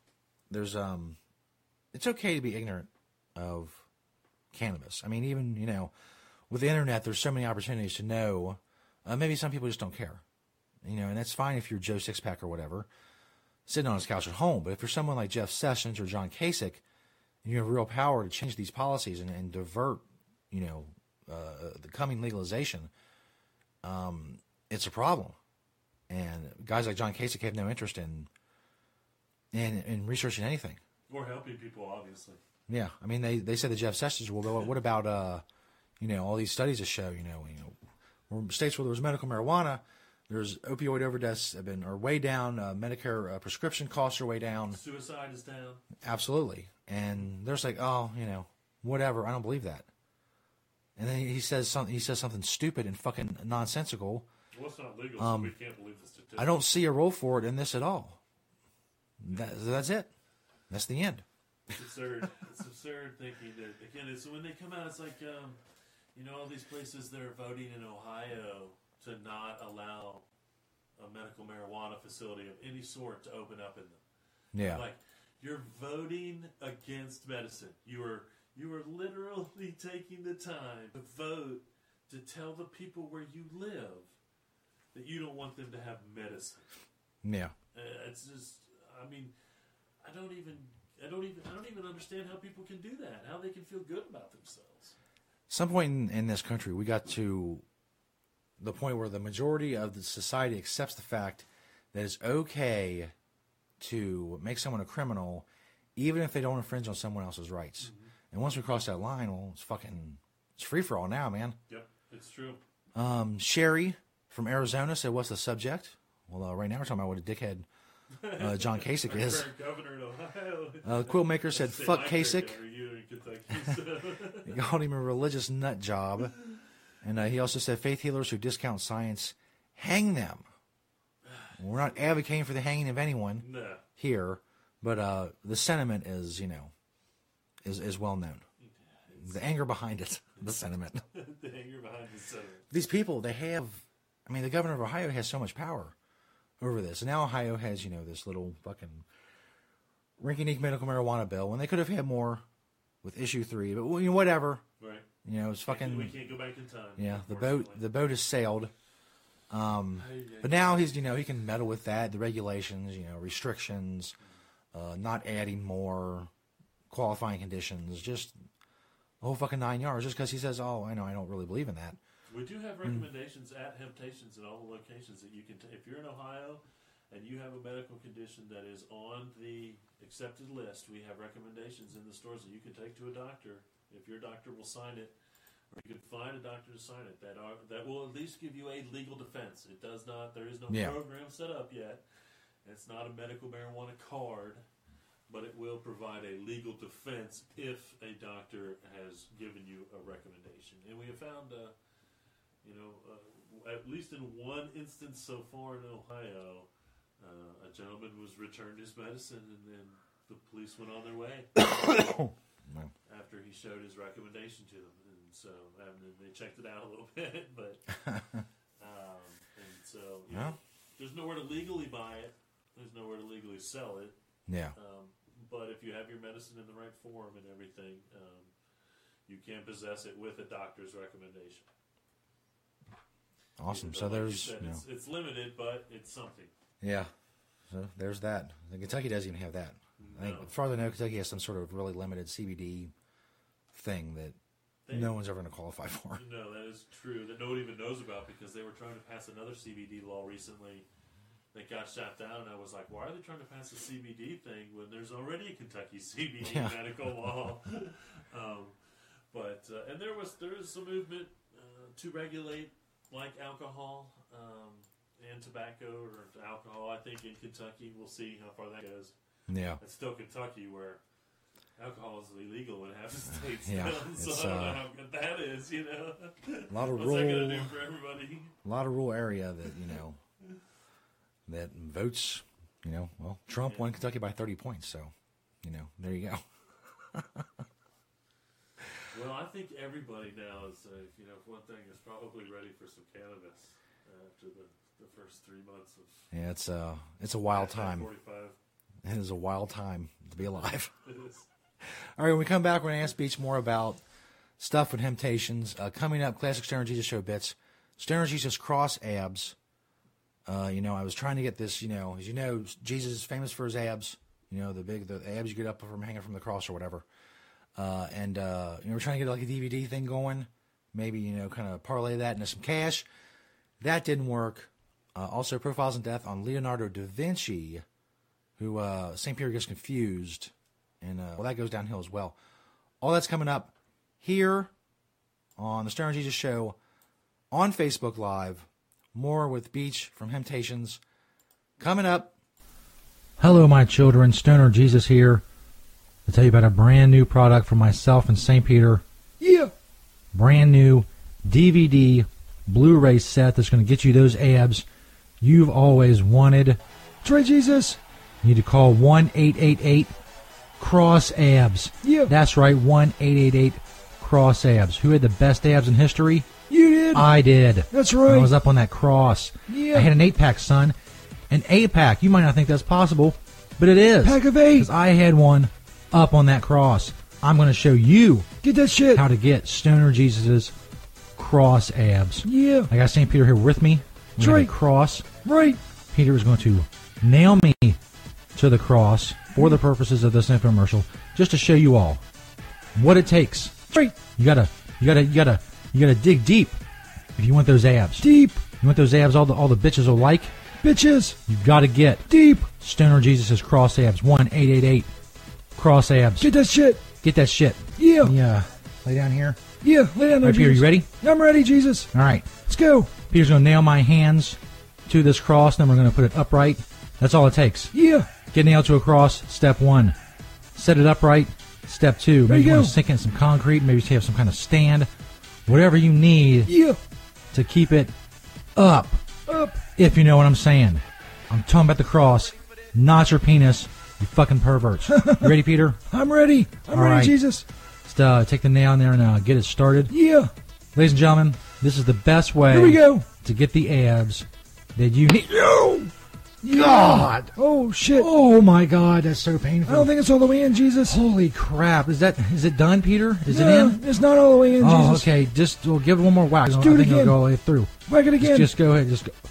it's okay to be ignorant of cannabis. I mean, even, with the internet, there's so many opportunities to know. Maybe some people just don't care, and that's fine if you're Joe Sixpack or whatever, sitting on his couch at home. But if you're someone like Jeff Sessions or John Kasich, and you have real power to change these policies and divert, the coming legalization, it's a problem. And guys like John Kasich have no interest in researching anything. Or helping people, obviously. Yeah, I mean, they said that Jeff Sessions will go, what about, all these studies that show, states where there's medical marijuana, there's opioid overdoses are way down, Medicare prescription costs are way down. Suicide is down. Absolutely. And there's like, whatever, I don't believe that. And then he says something stupid and fucking nonsensical. Well, it's not legal, so we can't believe the statistics. I don't see a role for it in this at all. That's it. That's the end. It's absurd. It's absurd thinking that, again, it's when they come out, it's like, all these places that are voting in Ohio to not allow a medical marijuana facility of any sort to open up in them. Yeah. Like, you're voting against medicine. You are literally taking the time to vote to tell the people where you live that you don't want them to have medicine. Yeah. It's just, I don't even understand how people can do that. How they can feel good about themselves. Some point in this country, we got to the point where the majority of the society accepts the fact that it's okay to make someone a criminal, even if they don't infringe on someone else's rights. Mm-hmm. And once we cross that line, well, it's free for all now, man. Yep, it's true. Sherry from Arizona said, "What's the subject?" Well, right now we're talking about what a dickhead John Kasich is. Governor in Ohio. Quillmaker said, "Fuck Kasich." So. He called him a religious nut job. And he also said, faith healers who discount science, hang them. We're not advocating for the hanging of anyone here, but the sentiment is, is well known. The anger behind it, the sentiment. The anger behind the sentiment. These people, the governor of Ohio has so much power over this. And now Ohio has, this little fucking rinky-dink medical marijuana bill, when they could have had more with issue 3, but whatever. Right. It's fucking. We can't go back in time. Yeah, the boat has sailed. But now he's, he can meddle with that, the regulations, restrictions, not adding more qualifying conditions, just the whole fucking 9 yards, just because he says, oh, I don't really believe in that. We do have recommendations at Temptations in all the locations that you can if you're in Ohio and you have a medical condition that is on the accepted list, we have recommendations in the stores that you can take to a doctor. If your doctor will sign it, or you can find a doctor to sign it, that will at least give you a legal defense. It does not. There is no program set up yet. It's not a medical marijuana card, but it will provide a legal defense if a doctor has given you a recommendation. And we have found, at least in one instance so far in Ohio, a gentleman was returned his medicine, and then the police went on their way after he showed his recommendation to them. And so they checked it out a little bit, but and so there's nowhere to legally buy it. There's nowhere to legally sell it. Yeah. But if you have your medicine in the right form and everything, you can possess it with a doctor's recommendation. Awesome. So there's, said, it's limited, but it's something. Yeah. So there's that. I think Kentucky doesn't even have that. No. I think, as far as I know, Kentucky has some sort of really limited CBD thing that no one's ever going to qualify for. No, that is true. That no one even knows about because they were trying to pass another CBD law recently that got shot down. And I was like, why are they trying to pass a CBD thing when there's already a Kentucky CBD medical law? And there is some movement to regulate like alcohol and tobacco or alcohol. I think in Kentucky, we'll see how far that goes. Yeah, it's still Kentucky where alcohol is illegal in half the states. Yeah, so I don't know how good that is. A lot of what's that going to do for everybody? A lot of rural area that that votes. Trump won Kentucky by 30 points. So, there you go. Well, I think everybody now is, one thing is probably ready for some cannabis after the first 3 months of. Yeah, it's a wild time. 45. It is a wild time to be alive. It is. All right, when we come back, we're going to ask Beach more about stuff with Temptations. Coming up, classic Stoner Jesus show bits. Stoner Jesus cross abs. I was trying to get this, as you know, Jesus is famous for his abs. The abs you get up from hanging from the cross or whatever. We're trying to get like a DVD thing going. Maybe, kind of parlay that into some cash. That didn't work. Also, Profiles in Death on Leonardo da Vinci, who St. Peter gets confused. And, that goes downhill as well. All that's coming up here on the Stoner Jesus Show on Facebook Live. More with Beach from Temptations. Coming up. Hello, my children. Stoner Jesus here to tell you about a brand new product from myself and St. Peter. Yeah. Brand new DVD Blu-ray set that's going to get you those abs you've always wanted. That's right, Jesus. You need to call 1-888-CROSS-ABS. Yeah. That's right, 1-888-CROSS-ABS. Who had the best abs in history? You did. I did. That's right. I was up on that cross. Yeah. I had an 8-pack, son. An 8-pack. You might not think that's possible, but it is. Pack of 8. Because I had one up on that cross. I'm going to show you get that shit. How to get Stoner Jesus' cross abs. Yeah. I got St. Peter here with me. That's right. Cross. Right. Peter is going to nail me to the cross for the purposes of this infomercial, just to show you all what it takes. Right. You gotta dig deep if you want those abs. Deep. You want those abs all the bitches will like? Bitches. You gotta get deep. Stoner Jesus' cross abs. 1-888 abs. Get that shit. Get that shit. Yeah. Yeah. Lay down here. Yeah, lay down there, All right, Peter, Jesus. you ready? I'm ready, Jesus. All right. Let's go. Peter's going to nail my hands to this cross, then we're going to put it upright. That's all it takes. Yeah. Get nailed to a cross, step 1. Set it upright, step 2. There Maybe you go. want to sink in some concrete, maybe you have some kind of stand. Whatever you need to keep it up. Up. If you know what I'm saying. I'm talking about the cross, not your penis, you fucking perverts. You ready, Peter? I'm ready. I'm All ready, right. Jesus. Let's take the nail in there and get it started. Yeah. Ladies and gentlemen, this is the best way Here we go. to get the abs that you need. God. Oh, shit. Oh, my God. That's so painful. I don't think it's all the way in, Jesus. Holy crap. Is it done, Peter? Is it in? It's not all the way in, Oh, Jesus. okay. We'll give it one more whack. Let's I do it think again. it'll go all the way through. Whack it again. Just go ahead. Just go.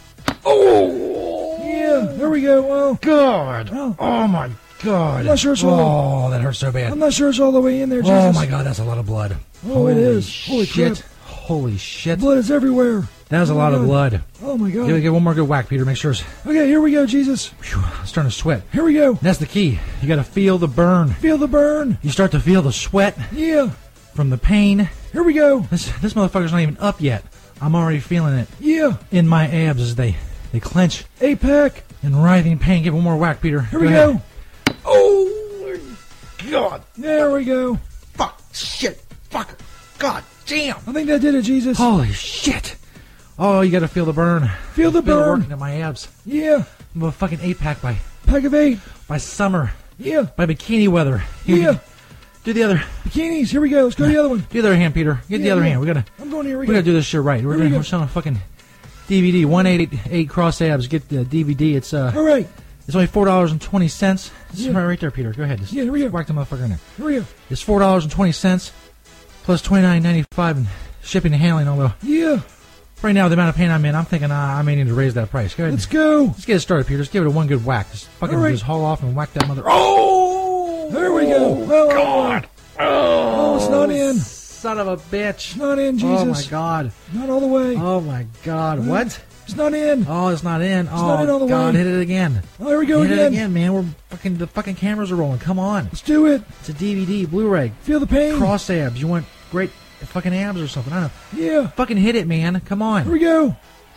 Oh! Yeah, there we go. Well, God. Oh. Oh, my God. I'm not sure it's all Oh, that hurts so bad. I'm not sure it's all the way in there, Jesus. Oh, my God. That's a lot of blood. Oh, it is. Holy shit. crap. Holy shit. Blood is everywhere. That was a Oh, lot my of God. blood. Oh, my God. Give it one more good whack, Peter. Make sure it's... Okay, here we go, Jesus. Whew, I'm starting to sweat. Here we go. That's the key. You got to feel the burn. Feel the burn. You start to feel the sweat Yeah. from the pain. Here we go. This motherfucker's not even up yet. I'm already feeling it Yeah. in my abs as they clench 8-pack. in writhing pain. Give it one more whack, Peter. Here we ahead. go. Oh, God. There we go. Fuck. Shit. Fuck. God damn. I think that did it, Jesus. Holy shit. Oh, you got to feel the burn. Feel the Feel it burn. working in my abs. Yeah. I'm a fucking 8-pack by Pack of 8. summer, Yeah. by bikini weather. Here, Yeah. Do the other. Bikinis. Here we go. Let's go to the other one. Do the other hand, Peter. Get the Yeah, other yeah. hand. We gotta I'm going here. we gotta do this shit right. Here we go. We're selling a fucking DVD. 188 cross abs. Get the DVD. It's All right. It's only $4.20. It's Yeah. right there, Peter. Go ahead. Just Yeah, here we go. whack the motherfucker in there. Here we go. It's $4.20 plus $29.95 in shipping and handling. Although Yeah. right now the amount of pain I'm in, I'm thinking I may need to raise that price. Go ahead. Let's go. Let's get it started, Peter. Just give it a one good whack. Just fucking All right. just haul off and whack that mother. Oh, There we go. Well, God. Oh, it's not in. Son of a bitch. It's not in, Jesus. Oh my God. Not all the way. Oh my God. What? It's not in. Oh, it's not in. Oh not in all the God, way. hit it again. Oh, here we go Hit it again. again, man. The fucking cameras are rolling. Come on. Let's do it. It's a DVD, Blu-ray, Feel the pain. cross abs. You want great fucking abs or something? I don't know. Yeah. Fucking hit it, man. Come Here on. we go.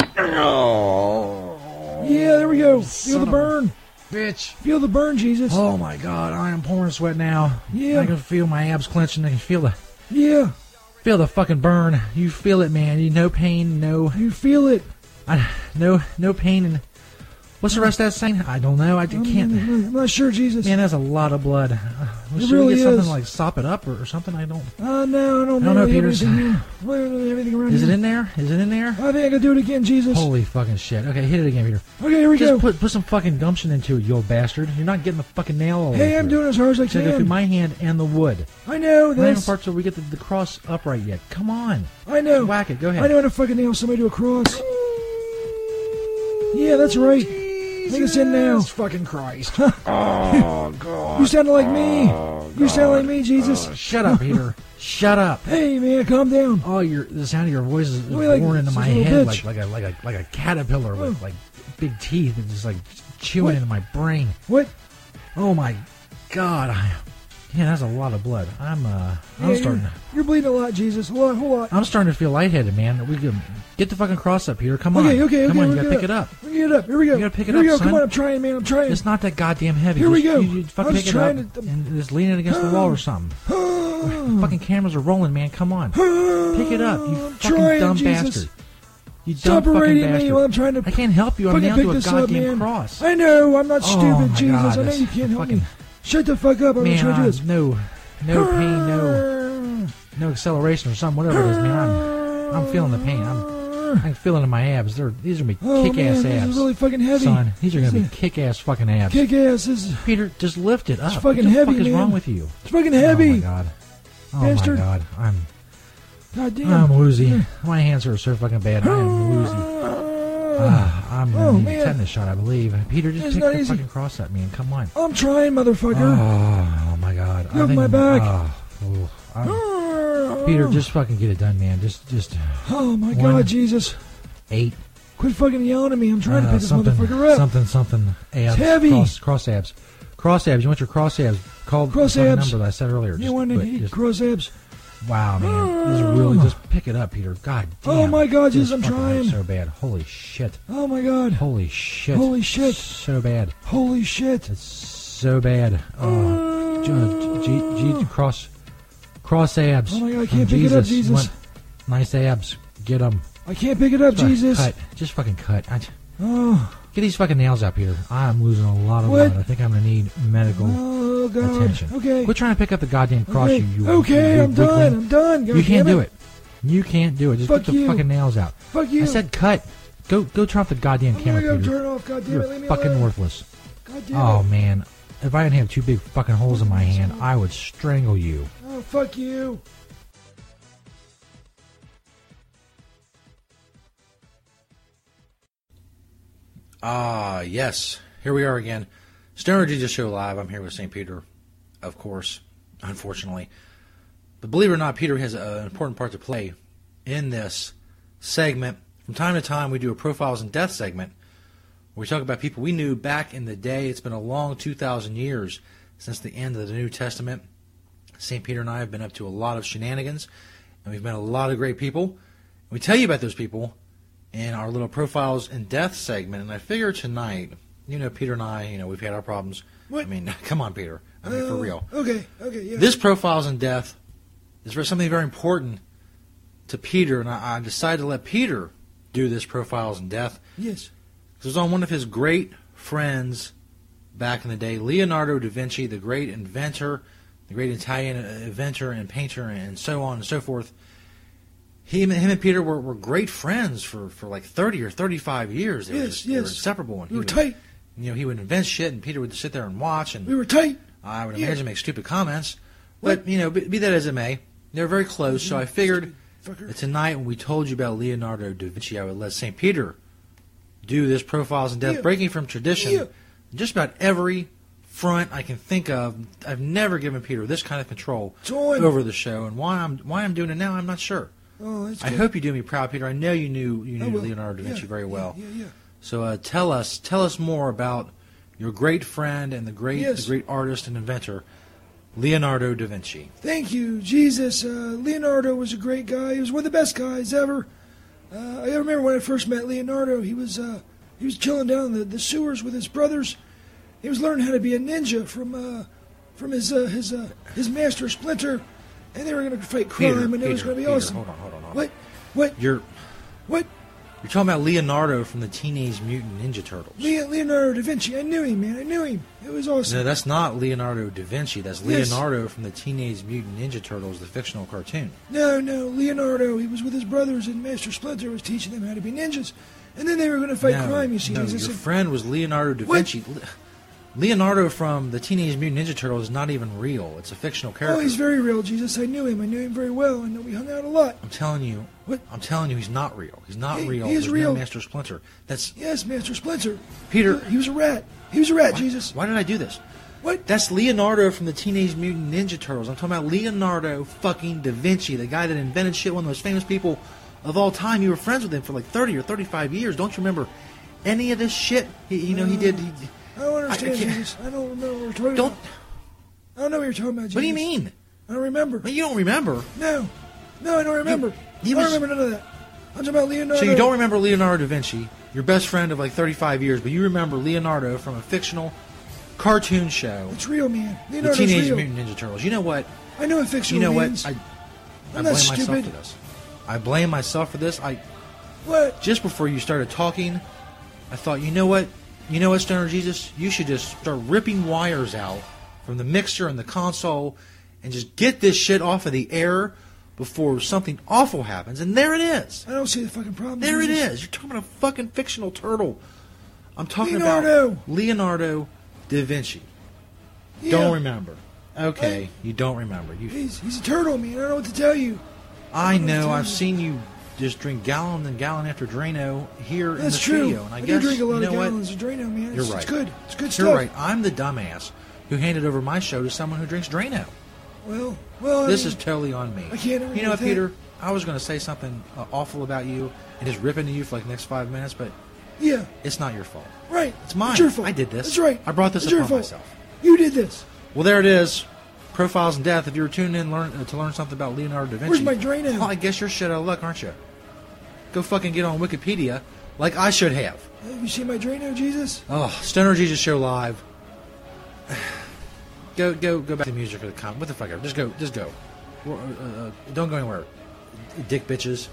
Oh, Yeah, there we go. Feel the Son of a burn. bitch. Feel the burn, Jesus. Oh my God, I am pouring sweat now. Yeah. I can feel my abs clenching. I can feel Yeah. the fucking burn. You feel it, man. You no pain, no You feel it. no pain. And what's the rest of that saying? I don't know. I can't. I'm not sure, Jesus. Man, that's a lot of blood. Should really we get something is. like sop it up or something? I don't. No, I don't know, really have Peters. anything here. I don't really have anything around Is it here. in there? Is it in there? I think I can do it again, Jesus. Holy fucking shit. Okay, hit it again, Peter. Okay, here we Just go. put some fucking gumption into it, you old bastard. You're not getting the fucking nail all the way Hey, I'm through. doing as hard as I So go through can. my hand and the wood. I know Not even this. parts where we get the cross upright yet. Come on. I know. Whack it. Go ahead. I know how to fucking nail somebody to a cross. Yeah, that's right. I think it's in now. Fucking Christ. Oh, God. You sounded like me. You sound like me, Jesus. Shut up, Peter. Shut up. Hey, man, calm down. Oh, the sound of your voice is Wait, like, born into this my little head bitch. like a caterpillar with like big teeth and just like chewing What? into my brain. What? Oh my God! Yeah, that's a lot of blood. I'm Yeah, starting. You're bleeding a lot, Jesus. A lot, whole lot. I'm starting to feel lightheaded, man. We can get the fucking cross up here. Come on. Okay. Come on, you we'll gotta get pick it up. We'll get it up. Here we go. You gotta pick it Here we up, go. Come son. on, I'm trying, man. I'm trying. It's not that goddamn heavy. Here we Just- go. You I fucking was pick it up trying to- and just lean it against the wall or something. Fucking cameras are rolling, man. Come on. Pick it up, you I'm fucking trying, dumb Jesus. bastard. You dumb Stop fucking berating bastard. me while I'm trying to I can't help you. I'm fucking nailed pick to a this up, goddamn man. cross. I know. I'm not Oh, stupid, my Jesus. God, I know that's you can't help fucking- me. Shut the fuck up. I'm Man, trying to do this. no pain, no acceleration or something, whatever it is, man. I'm feeling the pain. I can feel it in my abs. These are gonna be Oh, kick-ass man, abs, this is really fucking heavy. son. These are gonna be kick-ass fucking abs. Kick ass. This is Peter, just lift it up. fucking what the heavy, fuck is man. wrong with you? it's fucking heavy. Oh my God. Oh Bastard. my God. God damn. I'm woozy. My hands are so fucking bad. I am woozy. I'm gonna need man. a tetanus shot, I believe. Peter, just It's pick not the easy. fucking cross up, man. Come on. I'm trying, motherfucker. Oh my God. You have my back. Peter, just fucking get it done, man. Just Oh my One. God, Jesus. 8. Quit fucking yelling at me. I'm trying to pick this motherfucker up. Something. Abs. It's heavy. Cross abs. Cross abs. You want your cross abs? Call Cross the fucking abs. number that I said earlier. You want to but eat just- cross abs? Wow, man. This is really just pick it up, Peter. God damn. Oh, my God, This Jesus, I'm fucking hurts trying. so bad. Holy shit. Oh my God. Holy shit. Holy shit. So bad. Holy shit. It's so bad. Oh, cross abs. Oh my God, I From can't pick it up, You Jesus. want nice abs. Get them. I can't pick it up, Jesus. Cut. Just fucking cut. Oh, Get these fucking nails out, Peter. I'm losing a lot of What? blood. I think I'm going to need medical oh God. attention. Okay. Quit trying to pick up the goddamn cross, Okay, you okay, you I'm done. weakling. I'm done. God You can't damn do it. You can't do it. Just Fuck get the you. fucking nails out. Fuck you. I said cut. Go turn off the goddamn I'm camera, gonna go Peter. turn it off, goddamn You're it. Leave me fucking alone. worthless. Goddamn Oh it. man, if I didn't have two big fucking holes in my hand, I would strangle you. Oh, fuck you. Yes. Here we are again. Stoner Jesus Show Live. I'm here with St. Peter, of course, unfortunately. But believe it or not, Peter has an important part to play in this segment. From time to time, we do a Profiles in Death segment where we talk about people we knew back in the day. It's been a long 2,000 years since the end of the New Testament. St. Peter and I have been up to a lot of shenanigans, and we've met a lot of great people. We tell you about those people in our little Profiles in Death segment, and I figure tonight, Peter and I, we've had our problems. What? I mean, come on, Peter. I mean, for real. Okay, yeah. This Profiles in Death is for something very important to Peter, and I decided to let Peter do this Profiles in Death. Yes. It was on one of his great friends back in the day, Leonardo da Vinci, the great inventor, the great Italian inventor and painter, and so on and so forth. Him and Peter were great friends for like 30 or 35 years. They were inseparable. And We were tight. He would invent shit, and Peter would sit there and watch. And We were tight. I would Yeah. imagine make stupid comments. But, be that as it may, they were very close. So I figured Fucker. that tonight, when we told you about Leonardo da Vinci, I would let St. Peter do this Profiles in Death, Yeah. breaking from tradition. Yeah. Just about every front I can think of. I've never given Peter this kind of control It's on. over the show, and why I'm doing it now, I'm not sure. Oh, that's I good. hope you do me proud, Peter. I know you knew I will. Leonardo da Vinci Yeah, very well. Yeah. So tell us more about your great friend and the great artist and inventor, Leonardo da Vinci. Thank you, Jesus. Leonardo was a great guy. He was one of the best guys ever. I remember when I first met Leonardo. He was chilling down in the sewers with his brothers. He was learning how to be a ninja from his master Splinter, and they were going to fight crime, and it was going to be awesome. Hold on. What? You're What? talking about Leonardo from the Teenage Mutant Ninja Turtles. Leonardo da Vinci. I knew him, man. I knew him. It was awesome. No, that's not Leonardo da Vinci. That's Yes. Leonardo from the Teenage Mutant Ninja Turtles, the fictional cartoon. No, Leonardo. He was with his brothers, and Master Splinter was teaching them how to be ninjas. And then they were going to fight crime, you see. No, Jesus. your friend was Leonardo da What? Vinci. Leonardo from the Teenage Mutant Ninja Turtles is not even real. It's a fictional character. Oh, he's very real, Jesus. I knew him. I knew him very well. I know we hung out a lot. I'm telling you. What? I'm telling you, he's not real. He's not real. He is There's real. No Master Splinter. That's Yes, Master Splinter. Peter. He was a rat. He was a rat, Jesus. Why did I do this? What? That's Leonardo from the Teenage Mutant Ninja Turtles. I'm talking about Leonardo fucking da Vinci, the guy that invented shit, one of the most famous people of all time. You were friends with him for like 30 or 35 years. Don't you remember any of this shit? He did. I don't understand, can't- Jesus. I don't remember what you're talking Don't. about. I don't know what you're talking about, Jesus. What do you mean? I don't remember. Well, you don't remember. No, I don't remember. he I don't was- remember none of that. I'm talking about Leonardo. So you don't remember Leonardo da Vinci, your best friend of like 35 years, but you remember Leonardo from a fictional cartoon show, It's real, man. the Leonardo's Teenage real. Mutant Ninja Turtles. You know what? I know what fictional You know what? means. I I'm blame not myself stupid. for this. I blame myself for this. What? Just before you started talking, I thought, you know what, Stoner Jesus, you should just start ripping wires out from the mixer and the console, and just get this shit off of the air before something awful happens. And there it is. I don't see the fucking problem. There it Jesus. is. You're talking about a fucking fictional turtle. I'm talking Leonardo. about Leonardo da Vinci. Yeah. Don't remember. Okay, you don't remember. He's a turtle, man. I don't know what to tell you. I know. I've seen you just drink gallon and gallon after Drano here in That's the true. studio, and I do guess drink a lot you know of what? gallons of Drano, man. You're It's right. good. It's good You're stuff. right. I'm the dumbass who handed over my show to someone who drinks Drano. Well, This is totally on me. I can't argue You know what, with that. Peter? I was going to say something awful about you and just rip into you for like the next 5 minutes, but Yeah, it's not your fault. right. It's mine. It's your fault. I did this. That's right. I brought this It's your upon fault. myself. You did this. Well, there it is. Profiles in Death. If you were tuning in to learn something about Leonardo da Vinci. Where's my Drano? Well, I guess you're shit out of luck, aren't you? Go fucking get on Wikipedia like I should have. Have you seen my Drano, Jesus? Oh, Stoner Jesus Show Live. Go back to the music for the comment. What the fuck ever. Just go. Don't go anywhere. Dick bitches.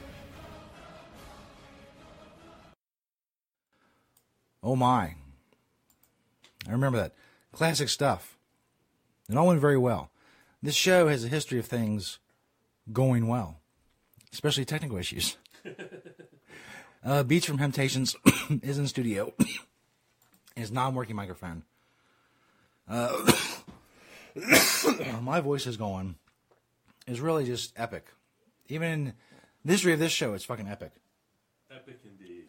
Oh my. I remember that. Classic stuff. It all went very well. This show has a history of things going well, especially technical issues. Beach from Temptations is in studio. His non-working microphone. My voice is going. It's really just epic. Even in the history of this show, it's fucking epic. Epic indeed.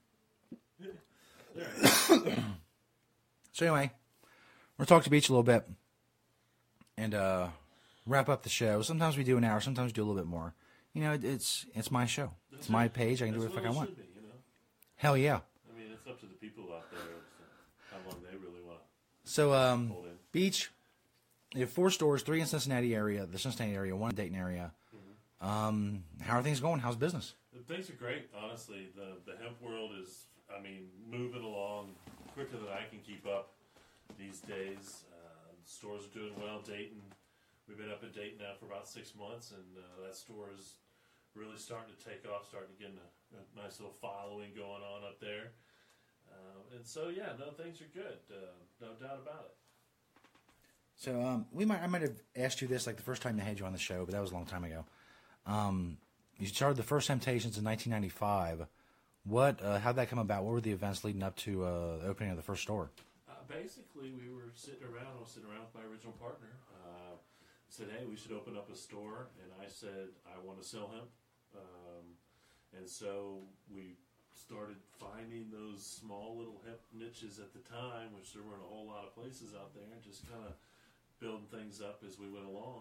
So anyway, we're going to talk to Beach a little bit and wrap up the show. Sometimes we do an hour. Sometimes we do a little bit more. You know, it's my show. It's my page. I can do what the fuck I want. Be, you know? Hell yeah. I mean, it's up to the people out there how long they really want to So, hold in. Beach, you have 4 stores, 3 in Cincinnati area, the Cincinnati area, 1 in Dayton area. How are things going? How's business? Things are great, honestly. The hemp world is, I mean, moving along quicker than I can keep up these days. Stores are doing well. Dayton, we've been up in Dayton now for about 6 months, and that store is really starting to take off, starting to get a nice little following going on up there. And so, yeah, no, things are good. No doubt about it. So I might have asked you this like the first time I had you on the show, but that was a long time ago. You started the First Temptations in 1995. How'd that come about? What were the events leading up to the opening of the first store? Basically, we were sitting around. I was sitting around with my original partner. Said, hey, we should open up a store. And I said, I want to sell hemp. And so we started finding those small little hemp niches at the time, which there weren't a whole lot of places out there, and just kind of building things up as we went along.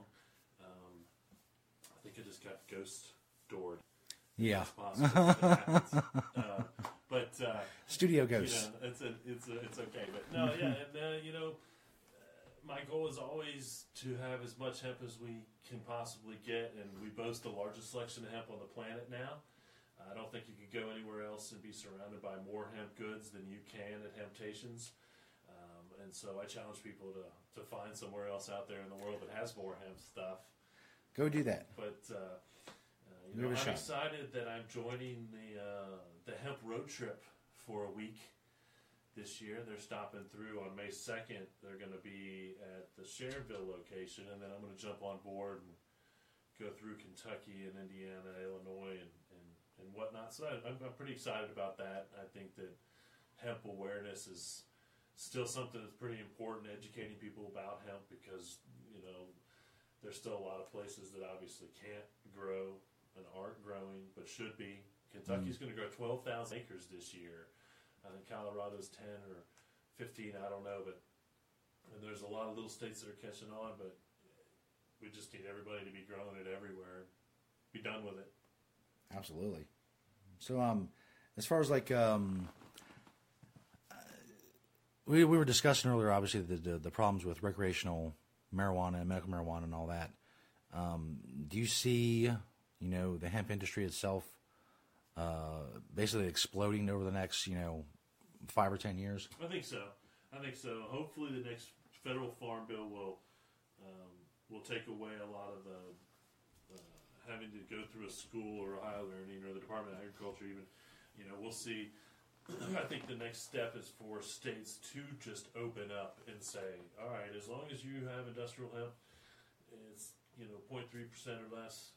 I think I just got ghost doored. Yeah. It's possible. But Studio Ghosts. You know, it's okay. But no, yeah, and you know, my goal is always to have as much hemp as we can possibly get, and we boast the largest selection of hemp on the planet now. I don't think you could go anywhere else and be surrounded by more hemp goods than you can at Hemptations. And so I challenge people to find somewhere else out there in the world that has more hemp stuff. Go do that. But you know, I'm shot. excited that I'm joining the hemp road trip for a week this year. They're stopping through on May 2nd. They're going to be at the Sharonville location, and then I'm going to jump on board and go through Kentucky and Indiana, Illinois, and whatnot. So I'm pretty excited about that. I think that hemp awareness is still something that's pretty important, educating people about hemp, because, you know, there's still a lot of places that obviously can't grow and aren't growing, but should be. Kentucky's going to grow 12,000 acres this year. I think Colorado's 10 or 15, I don't know, and there's a lot of little states that are catching on, but we just need everybody to be growing it everywhere. Be done with it. Absolutely. So, as far as like, we were discussing earlier, obviously the problems with recreational marijuana and medical marijuana and all that. Do you see, you know, the hemp industry itself basically exploding over the next, you know, 5 or 10 years? I think so. Hopefully, the next federal farm bill will take away a lot of the having to go through a school or a higher learning, or the Department of Agriculture even. You know, we'll see. I think the next step is for states to just open up and say, all right, as long as you have industrial hemp, it's, you know, 0.3% or less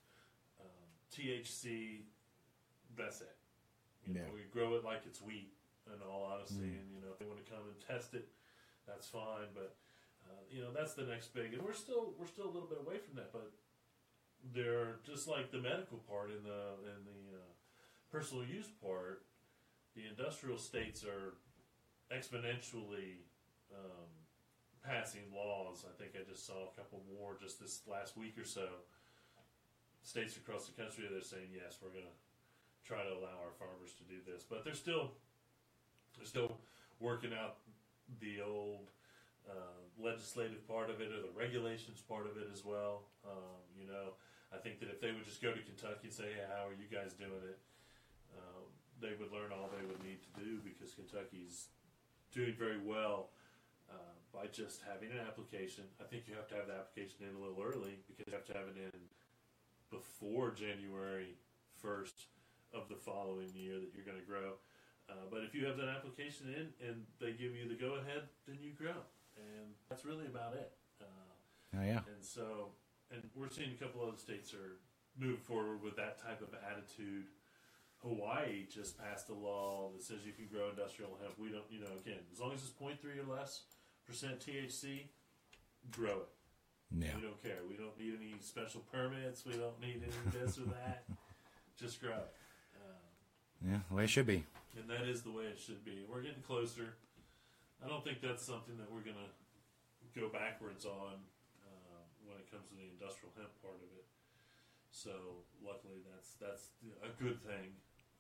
THC, that's it. You know, we grow it like it's wheat, in all honesty, and, you know, if they want to come and test it, that's fine, but, you know, that's the next big, and we're still a little bit away from that, but they're just like the medical part and the personal use part. The industrial states are exponentially passing laws. I think I just saw a couple more just this last week or so. States across the country, they're saying, yes, we're going to try to allow our farmers to do this. But they're still working out the old legislative part of it, or the regulations part of it as well. You know, I think that if they would just go to Kentucky and say, hey, how are you guys doing it? They would learn all they would need to do, because Kentucky's doing very well by just having an application. I think you have to have the application in a little early, because you have to have it in before January 1st of the following year that you're going to grow. But if you have that application in and they give you the go-ahead, then you grow. And that's really about it. Oh, yeah. And so, and we're seeing a couple other states are moving forward with that type of attitude Hawaii just passed a law that says you can grow industrial hemp. We don't, again, as long as it's 0.3 or less percent THC, grow it. Yeah. We don't care. We don't need any special permits. We don't need any this or that. Just grow it. Yeah, the way it should be. And that is the way it should be. We're getting closer. I don't think that's something that we're going to go backwards on when it comes to the industrial hemp part of it. So luckily, that's a good thing.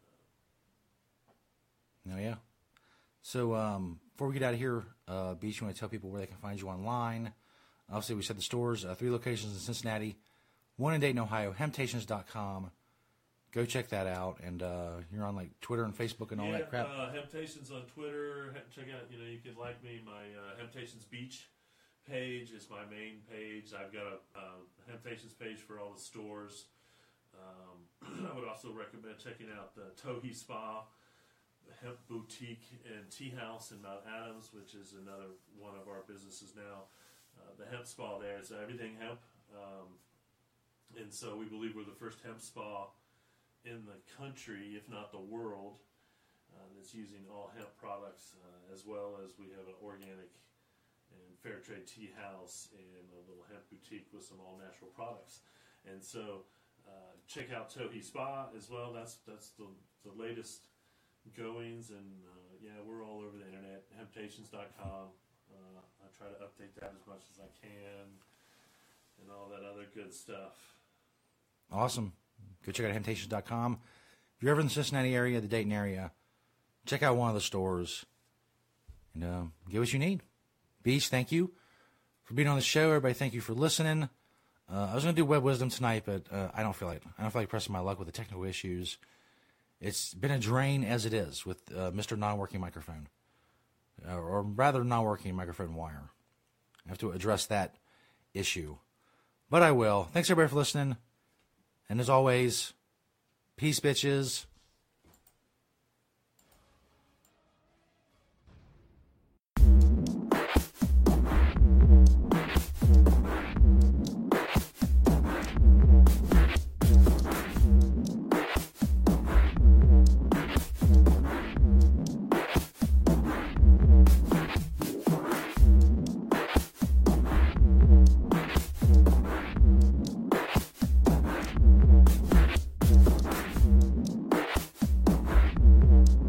Oh, yeah. So before we get out of here, Beach, you want to tell people where they can find you online? Obviously, we said the stores, 3 locations in Cincinnati, 1 in Dayton, Ohio, hemptations.com. Go check that out. And you're on like Twitter and Facebook and all that crap. Hemptations on Twitter. Check out, you can like me. My Hemptations Beach page is my main page. I've got a Hemptations page for all the stores. I would also recommend checking out the Tohi Spa, the Hemp Boutique and Tea House in Mount Adams, which is another one of our businesses now. The hemp spa there is everything hemp. And so we believe we're the first hemp spa in the country, if not the world, that's using all hemp products, as well as we have an organic and fair trade tea house and a little hemp boutique with some all natural products. And so check out Tohi Spa as well. That's the latest goings, and we're all over the internet. Hemptations.com. I try to update that as much as I can, and all that other good stuff. Awesome. Go check out hemptations.com. If you're ever in the Cincinnati area, the Dayton area, check out one of the stores and get what you need. Beach, thank you for being on the show. Everybody, thank you for listening. I was going to do web wisdom tonight, but I don't feel like pressing my luck with the technical issues. It's been a drain as it is with Mr. Non-Working Microphone, or rather non-working microphone wire. I have to address that issue, but I will. Thanks everybody for listening. And as always, peace, bitches.